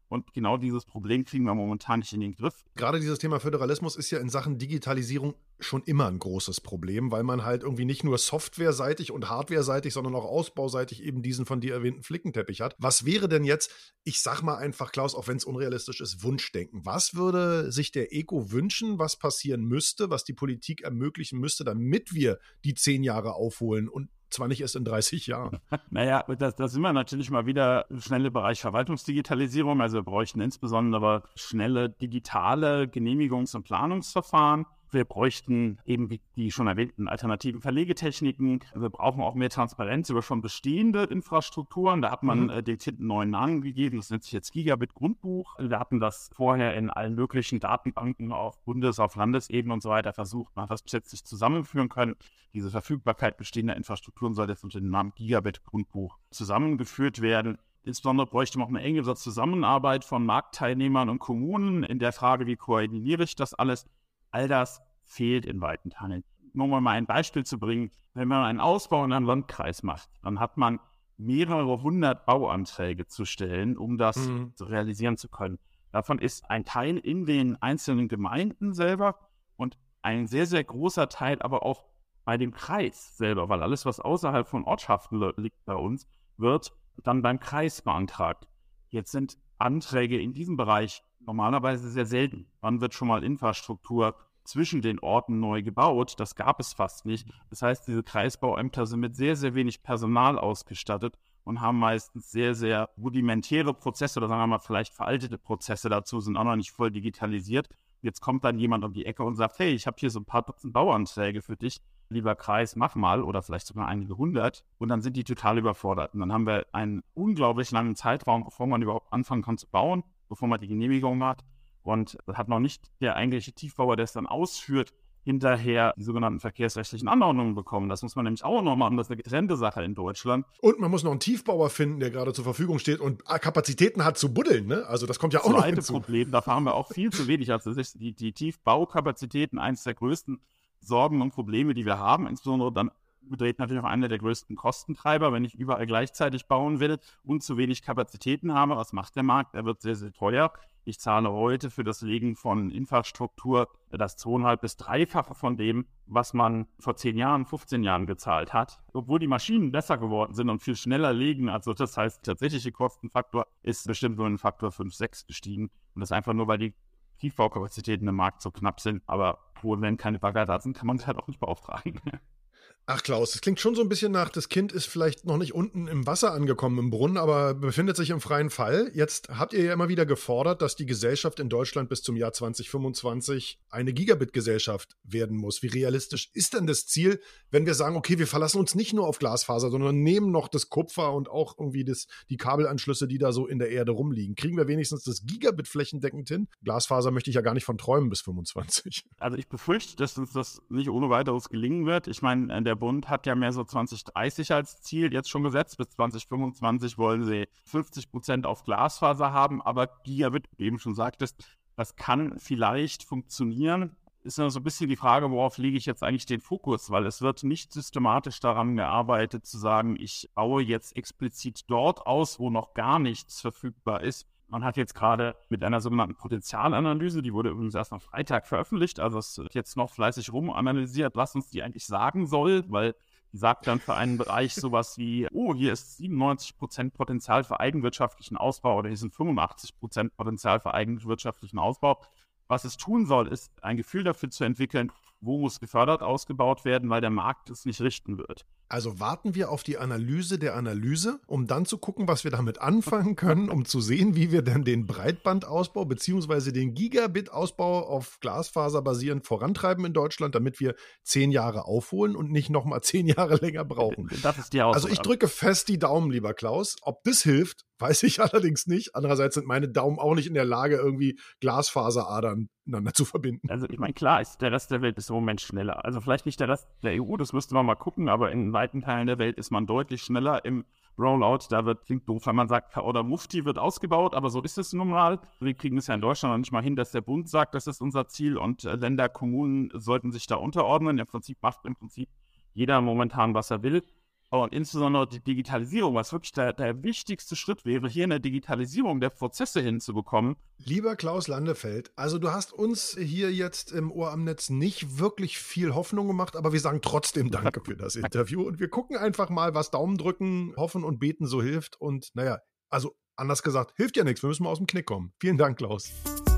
Und genau dieses Problem kriegen wir momentan nicht in den Griff. Gerade dieses Thema Föderalismus ist ja in Sachen Digitalisierung schon immer ein großes Problem, weil man halt irgendwie nicht nur softwareseitig und hardwareseitig, sondern auch ausbauseitig eben diesen von dir erwähnten Flickenteppich hat. Was wäre denn jetzt, ich sag mal einfach, Klaus, auch wenn es unrealistisch ist, Wunschdenken. Was würde sich der ECO wünschen, was passieren müsste, was die Politik ermöglichen müsste, damit wir die zehn Jahre aufholen und zwar nicht erst in dreißig Jahren. Naja, da, da sind wir natürlich mal wieder schnell im Bereich Verwaltungsdigitalisierung. Also wir bräuchten insbesondere schnelle digitale Genehmigungs- und Planungsverfahren. Wir bräuchten eben wie die schon erwähnten alternativen Verlegetechniken. Wir brauchen auch mehr Transparenz über schon bestehende Infrastrukturen. Da hat man mhm. äh, den Tint einen neuen Namen gegeben. Das nennt sich jetzt Gigabit-Grundbuch. Wir hatten das vorher in allen möglichen Datenbanken auf Bundes-, auf Landesebene und so weiter versucht. Man hat das bis jetzt nicht zusammenführen können. Diese Verfügbarkeit bestehender Infrastrukturen soll jetzt unter dem Namen Gigabit-Grundbuch zusammengeführt werden. Insbesondere bräuchte man auch eine enge Zusammenarbeit von Marktteilnehmern und Kommunen in der Frage, wie koordiniere ich das alles. All das fehlt in weiten Teilen. Um mal ein Beispiel zu bringen, wenn man einen Ausbau in einem Landkreis macht, dann hat man mehrere hundert Bauanträge zu stellen, um das mhm. realisieren zu können. Davon ist ein Teil in den einzelnen Gemeinden selber und ein sehr, sehr großer Teil aber auch bei dem Kreis selber, weil alles, was außerhalb von Ortschaften liegt bei uns, wird dann beim Kreis beantragt. Jetzt sind Anträge in diesem Bereich normalerweise sehr selten. Wann wird schon mal Infrastruktur zwischen den Orten neu gebaut? Das gab es fast nicht. Das heißt, diese Kreisbauämter sind mit sehr, sehr wenig Personal ausgestattet und haben meistens sehr, sehr rudimentäre Prozesse oder sagen wir mal vielleicht veraltete Prozesse dazu, sind auch noch nicht voll digitalisiert. Jetzt kommt dann jemand um die Ecke und sagt, hey, ich habe hier so ein paar Dutzend Bauanträge für dich. Lieber Kreis, mach mal, oder vielleicht sogar einige hundert, und dann sind die total überfordert. Und dann haben wir einen unglaublich langen Zeitraum, bevor man überhaupt anfangen kann zu bauen, bevor man die Genehmigung hat. Und das hat noch nicht der eigentliche Tiefbauer, der es dann ausführt, hinterher die sogenannten verkehrsrechtlichen Anordnungen bekommen. Das muss man nämlich auch noch machen. Das ist eine getrennte Sache in Deutschland. Und man muss noch einen Tiefbauer finden, der gerade zur Verfügung steht und Kapazitäten hat zu buddeln. Ne? Also das kommt ja auch das noch hinzu. Das zweite Problem, da fahren wir auch viel zu wenig. Also das ist die, die Tiefbaukapazitäten, eines der größten Sorgen und Probleme, die wir haben, insbesondere dann bedreht natürlich auch einer der größten Kostentreiber, wenn ich überall gleichzeitig bauen will und zu wenig Kapazitäten habe. Was macht der Markt? Er wird sehr, sehr teuer. Ich zahle heute für das Legen von Infrastruktur das zweieinhalb bis dreifache von dem, was man vor zehn Jahren, fünfzehn Jahren gezahlt hat. Obwohl die Maschinen besser geworden sind und viel schneller legen. Also das heißt, der tatsächliche Kostenfaktor ist bestimmt nur ein Faktor fünf, sechs gestiegen. Und das einfach nur, weil die Tiefbaukapazitäten im Markt so knapp sind. Aber wohl, wenn keine Bagger da sind, kann man es halt auch nicht beauftragen. Ach Klaus, das klingt schon so ein bisschen nach, das Kind ist vielleicht noch nicht unten im Wasser angekommen im Brunnen, aber befindet sich im freien Fall. Jetzt habt ihr ja immer wieder gefordert, dass die Gesellschaft in Deutschland bis zum Jahr zwanzig fünfundzwanzig eine Gigabit-Gesellschaft werden muss. Wie realistisch ist denn das Ziel, wenn wir sagen, okay, wir verlassen uns nicht nur auf Glasfaser, sondern nehmen noch das Kupfer und auch irgendwie das, die Kabelanschlüsse, die da so in der Erde rumliegen. Kriegen wir wenigstens das Gigabit flächendeckend hin? Glasfaser möchte ich ja gar nicht von träumen bis fünfundzwanzig. Also ich befürchte, dass uns das nicht ohne weiteres gelingen wird. Ich meine, der Bund hat ja mehr so zwanzig dreißig als Ziel jetzt schon gesetzt. Bis zwanzig fünfundzwanzig wollen sie fünfzig Prozent auf Glasfaser haben, aber Gigabit, wie du eben schon sagtest, das kann vielleicht funktionieren. Ist ja so ein bisschen die Frage, worauf lege ich jetzt eigentlich den Fokus, weil es wird nicht systematisch daran gearbeitet, zu sagen, ich baue jetzt explizit dort aus, wo noch gar nichts verfügbar ist. Man hat jetzt gerade mit einer sogenannten Potenzialanalyse, die wurde übrigens erst am Freitag veröffentlicht, also es wird jetzt noch fleißig rumanalysiert, was uns die eigentlich sagen soll, weil die sagt dann für einen Bereich sowas wie, oh, hier ist siebenundneunzig Prozent Potenzial für eigenwirtschaftlichen Ausbau oder hier sind fünfundachtzig Prozent Potenzial für eigenwirtschaftlichen Ausbau. Was es tun soll, ist ein Gefühl dafür zu entwickeln, wo muss gefördert ausgebaut werden, weil der Markt es nicht richten wird. Also warten wir auf die Analyse der Analyse, um dann zu gucken, was wir damit anfangen können, um zu sehen, wie wir dann den Breitbandausbau bzw. den Gigabit-Ausbau auf Glasfaser basierend vorantreiben in Deutschland, damit wir zehn Jahre aufholen und nicht nochmal zehn Jahre länger brauchen. Das ist die Ausgabe. Also ich drücke fest die Daumen, lieber Klaus. Ob das hilft, weiß ich allerdings nicht. Andererseits sind meine Daumen auch nicht in der Lage, irgendwie Glasfaseradern miteinander zu verbinden. Also ich meine, klar, ist der Rest der Welt ist im Moment schneller. Also vielleicht nicht der Rest der E U, das müsste man mal gucken, aber in weiten Teilen der Welt ist man deutlich schneller im Rollout. Da wird, klingt doof, wenn man sagt, oder Mufti wird ausgebaut, aber so ist es nun mal. Wir kriegen es ja in Deutschland noch nicht mal hin, dass der Bund sagt, das ist unser Ziel und äh, Länder, Kommunen sollten sich da unterordnen. Im Prinzip macht im Prinzip jeder momentan, was er will. Und insbesondere die Digitalisierung, was wirklich der, der wichtigste Schritt wäre, hier eine Digitalisierung der Prozesse hinzubekommen. Lieber Klaus Landefeld, also du hast uns hier jetzt im Ohr am Netz nicht wirklich viel Hoffnung gemacht, aber wir sagen trotzdem Danke für das Interview und wir gucken einfach mal, was Daumen drücken, hoffen und beten so hilft. Und naja, also anders gesagt, hilft ja nichts, wir müssen mal aus dem Knick kommen. Vielen Dank, Klaus.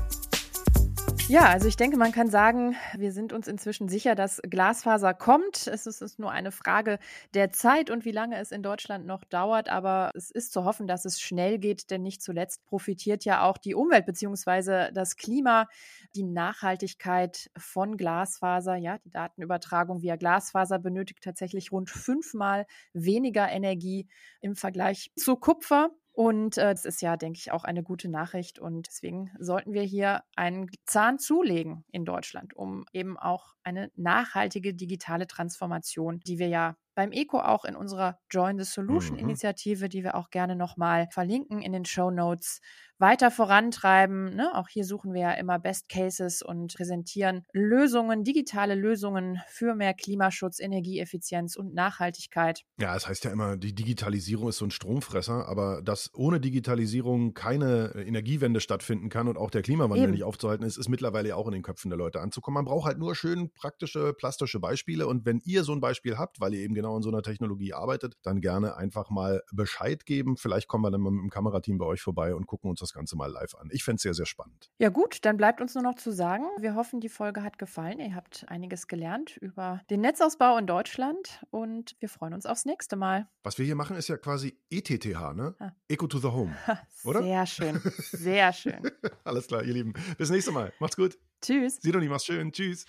Ja, also ich denke, man kann sagen, wir sind uns inzwischen sicher, dass Glasfaser kommt. Es ist, es ist nur eine Frage der Zeit und wie lange es in Deutschland noch dauert. Aber es ist zu hoffen, dass es schnell geht, denn nicht zuletzt profitiert ja auch die Umwelt bzw. das Klima, die Nachhaltigkeit von Glasfaser. Ja, die Datenübertragung via Glasfaser benötigt tatsächlich rund fünfmal weniger Energie im Vergleich zu Kupfer. Und äh, das ist ja, denke ich, auch eine gute Nachricht. Und deswegen sollten wir hier einen Zahn zulegen in Deutschland, um eben auch eine nachhaltige digitale Transformation, die wir ja beim ECO auch in unserer Join the Solution-Initiative, die wir auch gerne nochmal verlinken in den Shownotes, weiter vorantreiben. Ne? Auch hier suchen wir ja immer Best Cases und präsentieren Lösungen, digitale Lösungen für mehr Klimaschutz, Energieeffizienz und Nachhaltigkeit. Ja, es heißt ja immer, die Digitalisierung ist so ein Stromfresser, aber dass ohne Digitalisierung keine Energiewende stattfinden kann und auch der Klimawandel Eben. nicht aufzuhalten ist, ist mittlerweile ja auch in den Köpfen der Leute anzukommen. Man braucht halt nur schön praktische, plastische Beispiele und wenn ihr so ein Beispiel habt, weil ihr eben genau in so einer Technologie arbeitet, dann gerne einfach mal Bescheid geben. Vielleicht kommen wir dann mal mit dem Kamerateam bei euch vorbei und gucken uns das Ganze mal live an. Ich fände es sehr, sehr spannend. Ja gut, dann bleibt uns nur noch zu sagen, wir hoffen, die Folge hat gefallen. Ihr habt einiges gelernt über den Netzausbau in Deutschland und wir freuen uns aufs nächste Mal. Was wir hier machen, ist ja quasi E T T H, ne? Ah. Eco to the Home, oder? Sehr schön, sehr schön. Alles klar, ihr Lieben. Bis nächste Mal. Macht's gut. Tschüss. Sidonie, mach's schön. Tschüss.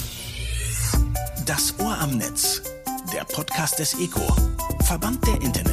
Das Ohr am Netz, der Podcast des ECO, Verband der Internet